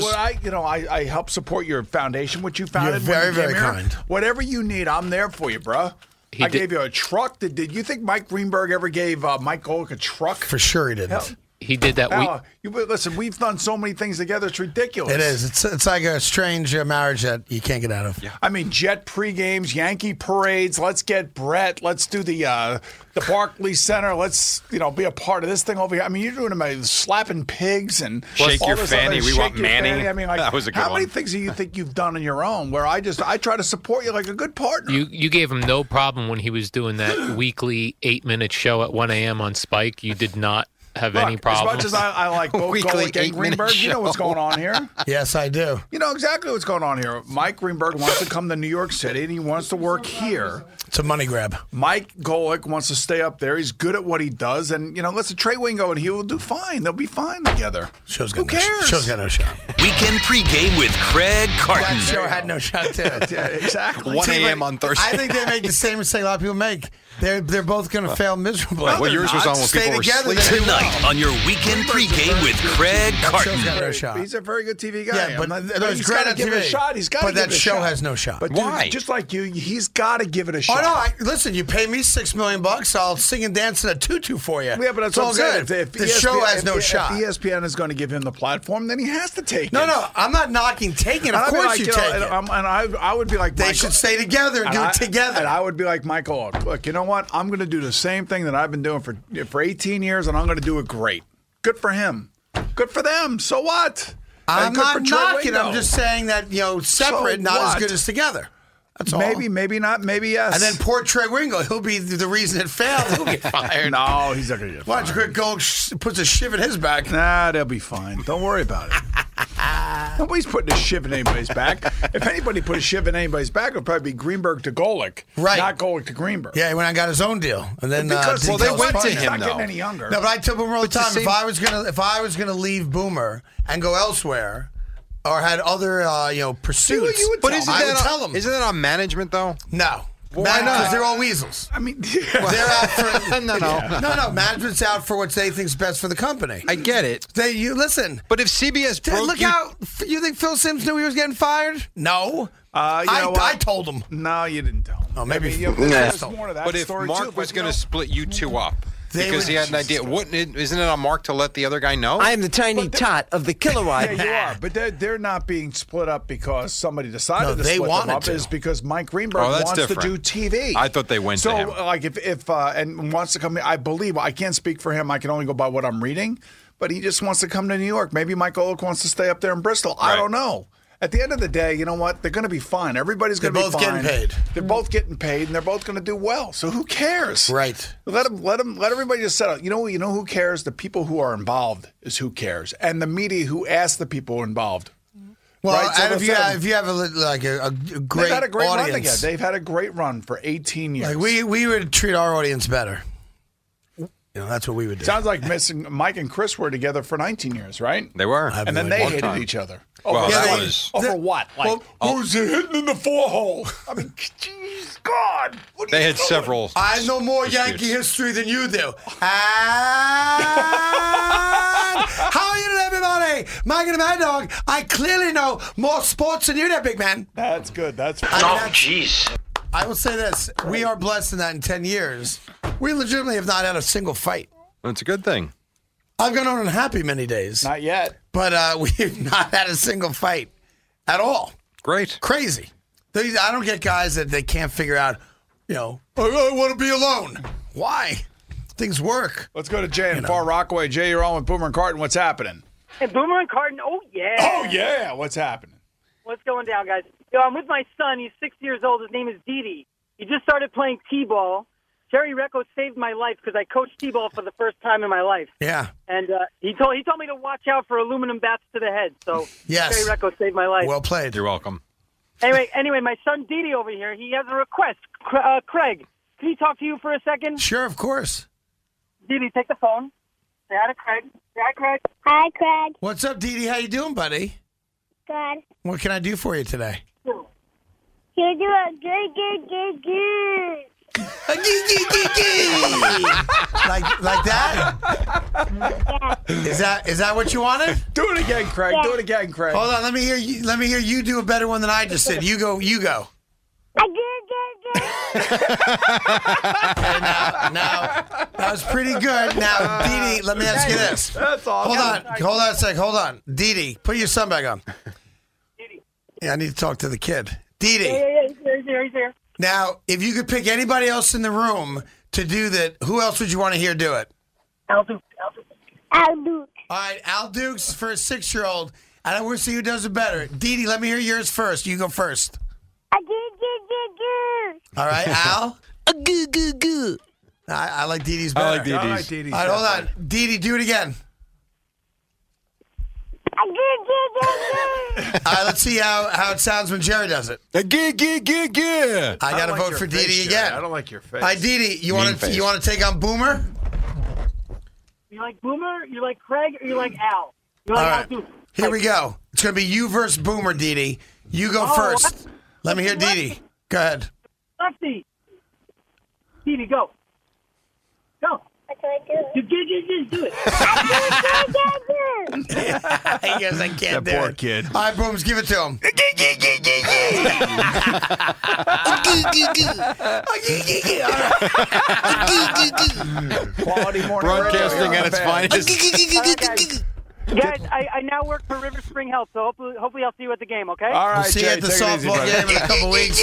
I help support your foundation, which you founded. You're very, when you came very here. kind. Whatever you need, I'm there for you, bro. I gave you a truck. Did you think Mike Greenberg ever gave Mike Golick a truck? For sure he didn't. Hell, He did that week. listen, we've done so many things together. It's ridiculous. It is. It's like a strange marriage that you can't get out of. Yeah. I mean, Jet pre-games, Yankee parades. Let's get Brett. Let's do the Barclays Center. Let's be a part of this thing over here. I mean, you're doing them slapping pigs and Shake all your this fanny. other- We shake want your Manny. fanny. I mean, like, That was a good how many one. things do you think you've done on your own? Where I try to support you like a good partner. You gave him no problem when he was doing that weekly 8-minute show at 1 a.m. on Spike. You did not have any Look, problem. As much as I like both Weekly Golick and 8-minute Greenberg, you know what's show. going on here. Yes, I do. You know exactly what's going on here. Mike Greenberg wants to come to New York City, and he wants to work here. It's a money grab. Mike Golick wants to stay up there. He's good at what he does. And, let's Trey Wingo and he will do fine. They'll be fine together. Show's Who got no, cares? Show's got no shot. Weekend pregame with Craig Carton. That show had no shot to Yeah, exactly. 1 a.m. on Thursday. I think they make the same mistake a lot of people make. They're both going to fail miserably. Well, yours was on when Stay people were together. sleeping. Tonight on your weekend pregame with Craig That Carton. show's got no shot. He's a very good TV guy. Yeah, but he's it's great gotta on give TV. it a shot. He's got to But give that it a show shot. has no shot. But dude, Why? just like you, he's got to give it a Oh shot. no! Listen, you pay me $6 million, I'll sing and dance in a tutu for you. Yeah, but that's it's what all I'm saying. good. If The ESPN show has no if shot. ESPN is going to give him the platform, then he has to take it. No, I'm not knocking taking. Of And I'd be course like, you know, take and, it. and I would be like, They Michael, should stay together and do it together. And I would be like, Michael, look, you know what? I'm going to do the same thing that I've been doing for 18 years, and I'm going to do it great. Good for him. Good for them. So what? I'm And good not for Trey knocking. Wingo. I'm just saying that separate, So not as what? good as together. That's all. Maybe not, maybe yes. And then poor Trey Wingo, he'll be the reason it failed. He'll get fired. No, he's not going to get Why fired. don't you quit going? Puts a shiv in his back. Nah, they'll be fine. Don't worry about it. Nobody's putting a shiv in anybody's back. If anybody put a shiv in anybody's back, it would probably be Greenberg to Golick, Right. not Golick to Greenberg. Yeah, he went and got his own deal, and then Because didn't they tell his went to partner. he's him, not getting though. any younger. No, but I tell Boomer all the It's the time. same- If I was gonna leave Boomer and go elsewhere, or had other pursuits, you would But tell isn't I would that tell him. Isn't that on management though? No. Because they're all weasels. I mean, they're out for No. no. Management's out for what they think's best for the company. I get it. You listen. But if CBS broke look out, you think Phil Simms knew he was getting fired? No. I told him. No, you didn't tell him. Oh, maybe. There's more to that But if story Mark too, was but, going to split you two up because he had an idea, isn't it on Mark to let the other guy know? I am the tiny tot of the kilowatt. Yeah, you are. But they're not being split up because somebody decided to they split them wanted up. to. Is because Mike Greenberg Oh, that's wants different. to do TV. I thought they went to him. So, like, if and wants to come, I believe I can't speak for him. I can only go by what I'm reading. But he just wants to come to New York. Maybe Mike Golick wants to stay up there in Bristol. I don't know. At the end of the day, you know what? They're going to be fine. Everybody's going to be fine. They're both getting paid. They're both getting paid, and they're both going to do well. So who cares? Right. Let everybody just settle. You know who cares? The people who are involved is who cares, and the media who ask the people involved. Well, right? So and if you have a great they've had a great audience, run together. They've had a great run for 18 years. like we would treat our audience better. You know, that's what we would do. Sounds like Mike and Chris were together for 19 years, right? They were. And then they hated each other. Well, that Over what? Like, who's hitting in the 4-hole? I mean, jeez, God. They had several. I know more Yankee history than you do. And how are you doing, everybody? Mike and the Mad Dog. I clearly know more sports than you, that big man. That's good. That's jeez. I will say this. We are blessed in that in 10 years, we legitimately have not had a single fight. That's a good thing. I've gone unhappy many days. Not yet. But we've not had a single fight at all. Great. Crazy. I don't get guys that they can't figure out, I want to be alone. Why? Things work. Let's go to Jay in Far Rockaway. Jay, you're on with Boomer and Carton. What's happening? Hey, Boomer and Carton. Oh, yeah. Oh, yeah. What's happening? What's going down, guys? I'm with my son. He's 6 years old. His name is Didi. He just started playing T-ball. Jerry Recco saved my life because I coached T-ball for the first time in my life. Yeah. And he told me to watch out for aluminum bats to the head. So yes. Jerry Recco saved my life. Well played. You're welcome. Anyway, my son Didi over here, he has a request. Craig, can he talk to you for a second? Sure, of course. Didi, take the phone. Say hi to Craig. Say hi, Craig. Hi, Craig. What's up, Didi? How you doing, buddy? Good. What can I do for you today? You're doing good. like that? Yeah. Is that what you wanted? Do it again, Craig. Yeah. Do it again, Craig. Hold on, let me hear you do a better one than I just did. You go. Okay, now that was pretty good. Now, Didi, let me ask you this. That's awesome. Hold on a sec. Hold on. Didi, put your son back on. Yeah, I need to talk to the kid. Didi. Yeah, he's here. Now, if you could pick anybody else in the room to do that, who else would you want to hear do it? Al Dukes. All right, Al Dukes for a 6-year-old. And we'll see who does it better. Didi, let me hear yours first. You go first. All right, Al. I like Didi's better. I like Didi's. All right, hold on. Didi, do it again. All right, let's see how it sounds when Jerry does it. I got to vote for Didi again. I don't like your face. All right, Didi, you want to take on Boomer? You like Boomer? You like Craig? Or you like Al? You All like right, Al Dukes? here we go. It's going to be you versus Boomer, Didi. You go first. Let me hear Didi. Go ahead. Lefty. Didi, go. Go. What do I do? Just do it. I guess I can't do it. That poor kid. All right, Booms, give it to him. Quality morning Broadcasting radio. at its finest. Guys, I now work for River Spring Health, so hopefully I'll see you at the game, okay? All right, We'll see you Jay, at the take it easy, softball buddy. game in a couple weeks.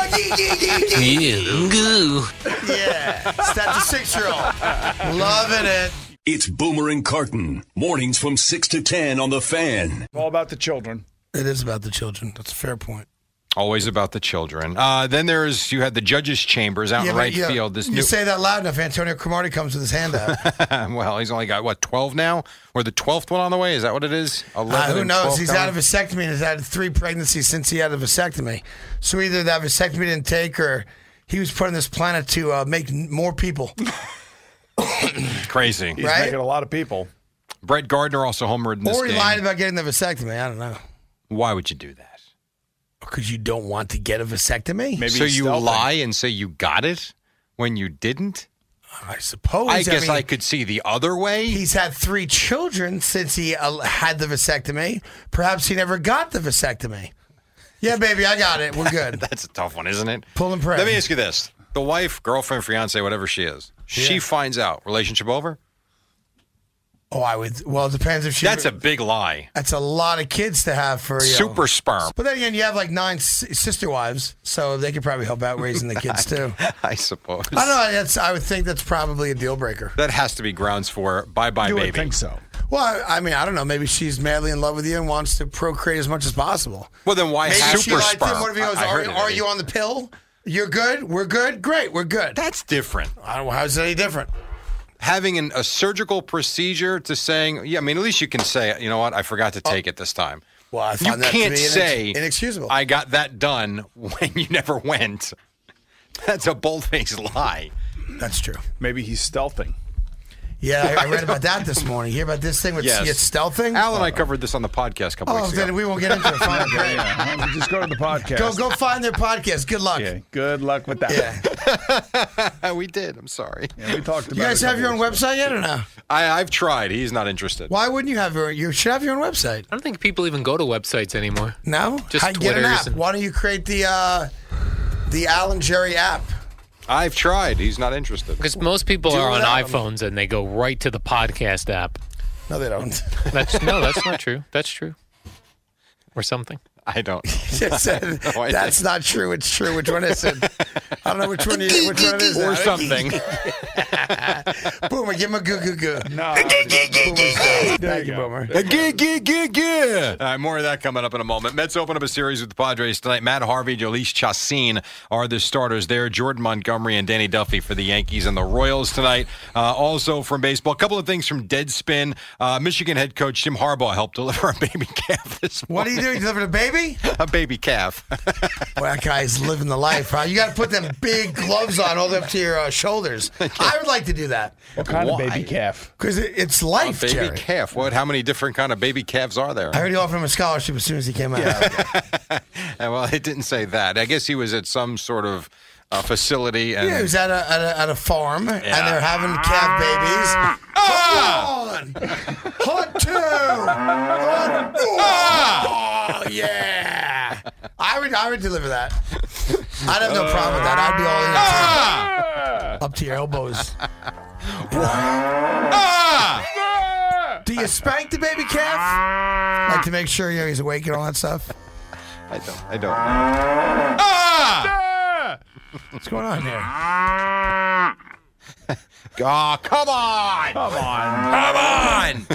Yeah, it's that the 6-year-old. Loving it. It's Boomer and Carton. Mornings from 6 to 10 on The Fan. All about the children. It is about the children. That's a fair point. Always about the children. Then you had the judges' chambers out in right field. You say that loud enough, Antonio Cromartie comes with his hand out. Well, he's only got, 12 now? Or the 12th one on the way? Is that what it is? 11 Who and knows? 12 He's coming? had a vasectomy and has had 3 pregnancies since he had a vasectomy. So either that vasectomy didn't take or he was put on this planet to make more people. Crazy. He's Right? making a lot of people. Brett Gardner also homered in this Or he game. lied about getting the vasectomy. I don't know. Why would you do that? Because you don't want to get a vasectomy? So you lie and say you got it when you didn't? I suppose. I guess I could see the other way. He's had 3 children since he had the vasectomy. Perhaps he never got the vasectomy. Yeah, baby, I got it. We're good. That's a tough one, isn't it? Pull and pray. Let me ask you this. The wife, girlfriend, fiance, whatever she is, she finds out. Relationship over? Oh, I would. Well, it depends if she. That's a big lie. That's a lot of kids to have for you. Super sperm. But then again, you have like 9 sister wives, so they could probably help out raising the kids too. I suppose. I don't know. I would think that's probably a deal breaker. That has to be grounds for bye-bye, baby. I think so. Well, I mean, I don't know. Maybe she's madly in love with you and wants to procreate as much as possible. Well, then why Maybe super she sperm? Him. What if he goes, are you on the pill? You're good? We're good? Great, we're good. That's different. I don't know. How's it any different? Having a surgical procedure to saying, yeah, I mean, at least you can say, you know what, I forgot to take it this time. Well, I find you that can't to be say, inexcusable. I got that done when you never went. That's a bold-faced lie. That's true. Maybe he's stealthing. Yeah, I read about that this morning. You hear about this thing with stealthing? Al and I covered this on the podcast a couple weeks ago. Then we won't get into it. Fine, great. Yeah. Just go to the podcast. Go find their podcast. Good luck. Yeah, good luck with that. Yeah. We did. I'm sorry. Yeah, we talked about You guys have your own website yet or no? I've tried. He's not interested. Why wouldn't you have you should have your own website. I don't think people even go to websites anymore. No? Just get an app. Twitters. Why don't you create the Al and Jerry app? I've tried. He's not interested. Because most people Do are on without iPhones and they go right to the podcast app. No, they don't. That's not true. That's true. Or something. I don't. Just said, that's not true. It's true. Which one is it? I don't know which one it is. Or something. Boomer, give him a goo goo goo. No. Thank you, Boomer. All right, more of that coming up in a moment. Mets open up a series with the Padres tonight. Matt Harvey, Jhoulys Chacin are the starters there. Jordan Montgomery and Danny Duffy for the Yankees and the Royals tonight. Also from baseball, a couple of things from Deadspin. Michigan head coach Jim Harbaugh helped deliver a baby calf this morning. What are you doing? You delivered a baby? A baby calf. Well, that guy's living the life, huh? You got to put them big gloves on all the way up to your shoulders. I would like to do that. What kind of baby calf? Because it's life, A baby Jerry. calf. What? How many different kind of baby calves are there? I heard he offered him a scholarship as soon as he came out. Well, it didn't say that. I guess he was at some sort of facility. And Yeah, he was at a farm, and they're having calf babies. Come on! Hunt two! Oh, yeah! I would deliver that. I'd have no problem with that. I'd be all in it. Up to your elbows. Do you spank the baby calf? Like to make sure he's awake and all that stuff? I don't know. What's going on here? Oh, come on! Come on. Come on!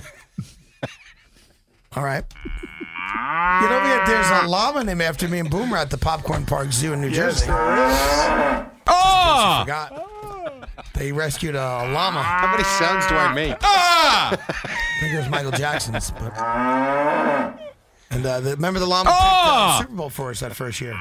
All right. You know, there's a llama named after me and Boomer at the Popcorn Park Zoo in New Jersey. There is. Oh! Forgot. They rescued a llama. How many sounds do I make? I think it was Michael Jackson's. But... And remember the llama picked the Super Bowl for us that first year.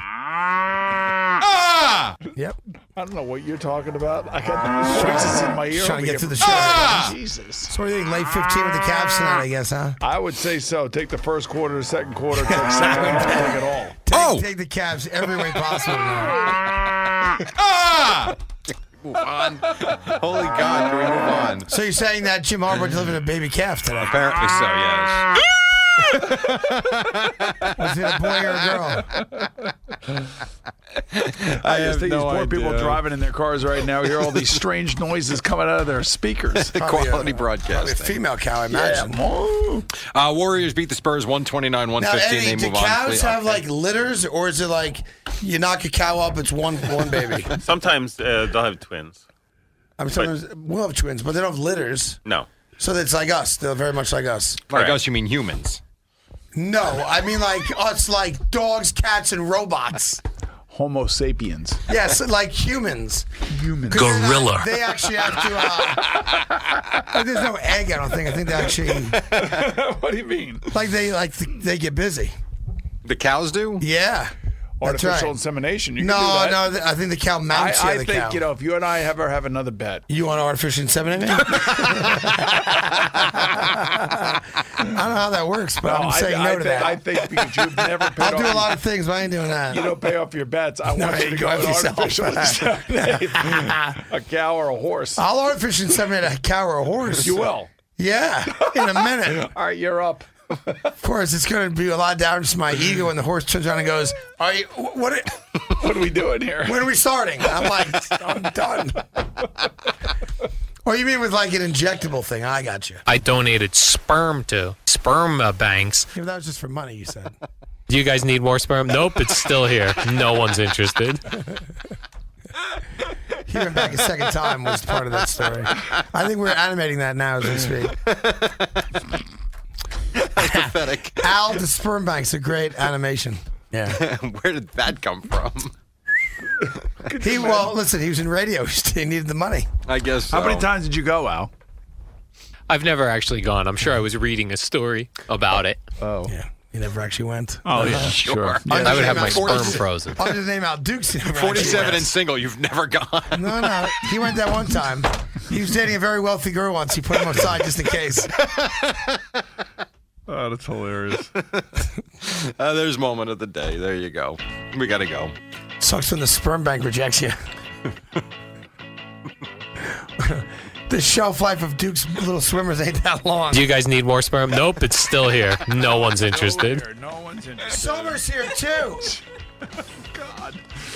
Yep. I don't know what you're talking about. I got voices in my ear. Trying to get through the show. Jesus. So what do you think? Late 15 with the Cavs tonight, I guess, huh? I would say so. Take the first quarter, the second quarter, take second half, take it all. Take the Cavs every way possible. Move on. Holy God, can we move on? So you're saying that Jim Harbaugh delivered a baby calf today? Apparently so, yes. Was it a boy or a girl? I just think these poor people driving in their cars right now hear all these strange noises coming out of their speakers. Quality broadcasting. Probably a female cow, I imagine. Yeah. Warriors beat the Spurs 129-115. Now, Eddie, they do move on. cows have like litters, or is it like you knock a cow up, it's one baby? Sometimes they'll have twins. I mean, sometimes we'll have twins, but they don't have litters. No. So it's like us. They're very much like us. Like us, you mean humans? No, I mean like us, like dogs, cats, and robots. Homo sapiens. Yes, like humans. Humans. Gorilla. They actually have to. There's no egg, I don't think. I think they actually. What do you mean? Like they get busy. The cows do? Yeah. Artificial That's right. insemination. You No, can do that. no. I think the cow mounts the I other think, cow. if you and I ever have another bet. You want artificial insemination? don't know how that works, but I'm saying no to that. I think because you've never paid I'll off. do a lot of things, but I ain't doing that. You don't pay off your bets. I No, want you you to go go with yourself. artificial inseminate a cow or a horse. I'll artificially inseminate a cow or a horse. You will. Yeah, in a minute. All right, you're up. Of course, it's going to be a lot down to my ego when the horse turns around and goes, "Are you? What are we doing here? When are we starting?" I'm like, "I'm done." Or you mean with like an injectable thing? I got you. I donated sperm to sperm banks. Yeah, that was just for money, you said. Do you guys need more sperm? Nope, it's still here. No one's interested. He went back a second time was part of that story. I think we're animating that now as we speak. Pathetic. Al the Sperm Bank's a great animation. Yeah. Where did that come from? Listen, he was in radio. He needed the money. I guess so. How many times did you go, Al? I've never actually gone. I'm sure I was reading a story about it. Oh. Yeah. You never actually went. Oh, yeah. Sure. Yeah. I would have my Under sperm frozen. Under the name Al Dukes. 47 and single. You've never gone. No. He went that one time. He was dating a very wealthy girl once. He put him aside just in case. Oh, that's hilarious. There's moment of the day. There you go. We got to go. Sucks when the sperm bank rejects you. The shelf life of Duke's Little Swimmers ain't that long. Do you guys need more sperm? Nope, it's still here. No one's interested. No one's interested. Summer's here too. God.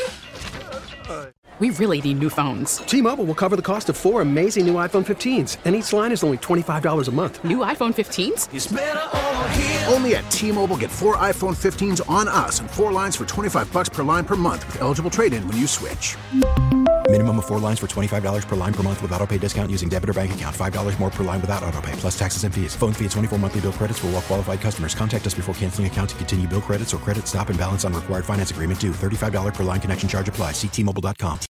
We really need new phones. T-Mobile will cover the cost of 4 amazing new iPhone 15s, and each line is only $25 a month. New iPhone 15s? It's better over here. Only at T-Mobile, get 4 iPhone 15s on us and 4 lines for $25 per line per month with eligible trade-in when you switch. Minimum of 4 lines for $25 per line per month with autopay discount using debit or bank account. $5 more per line without autopay, plus taxes and fees. Phone fee at 24 monthly bill credits for well-qualified customers. Contact us before canceling account to continue bill credits or credit stop and balance on required finance agreement due. $35 per line connection charge applies. See T-Mobile.com.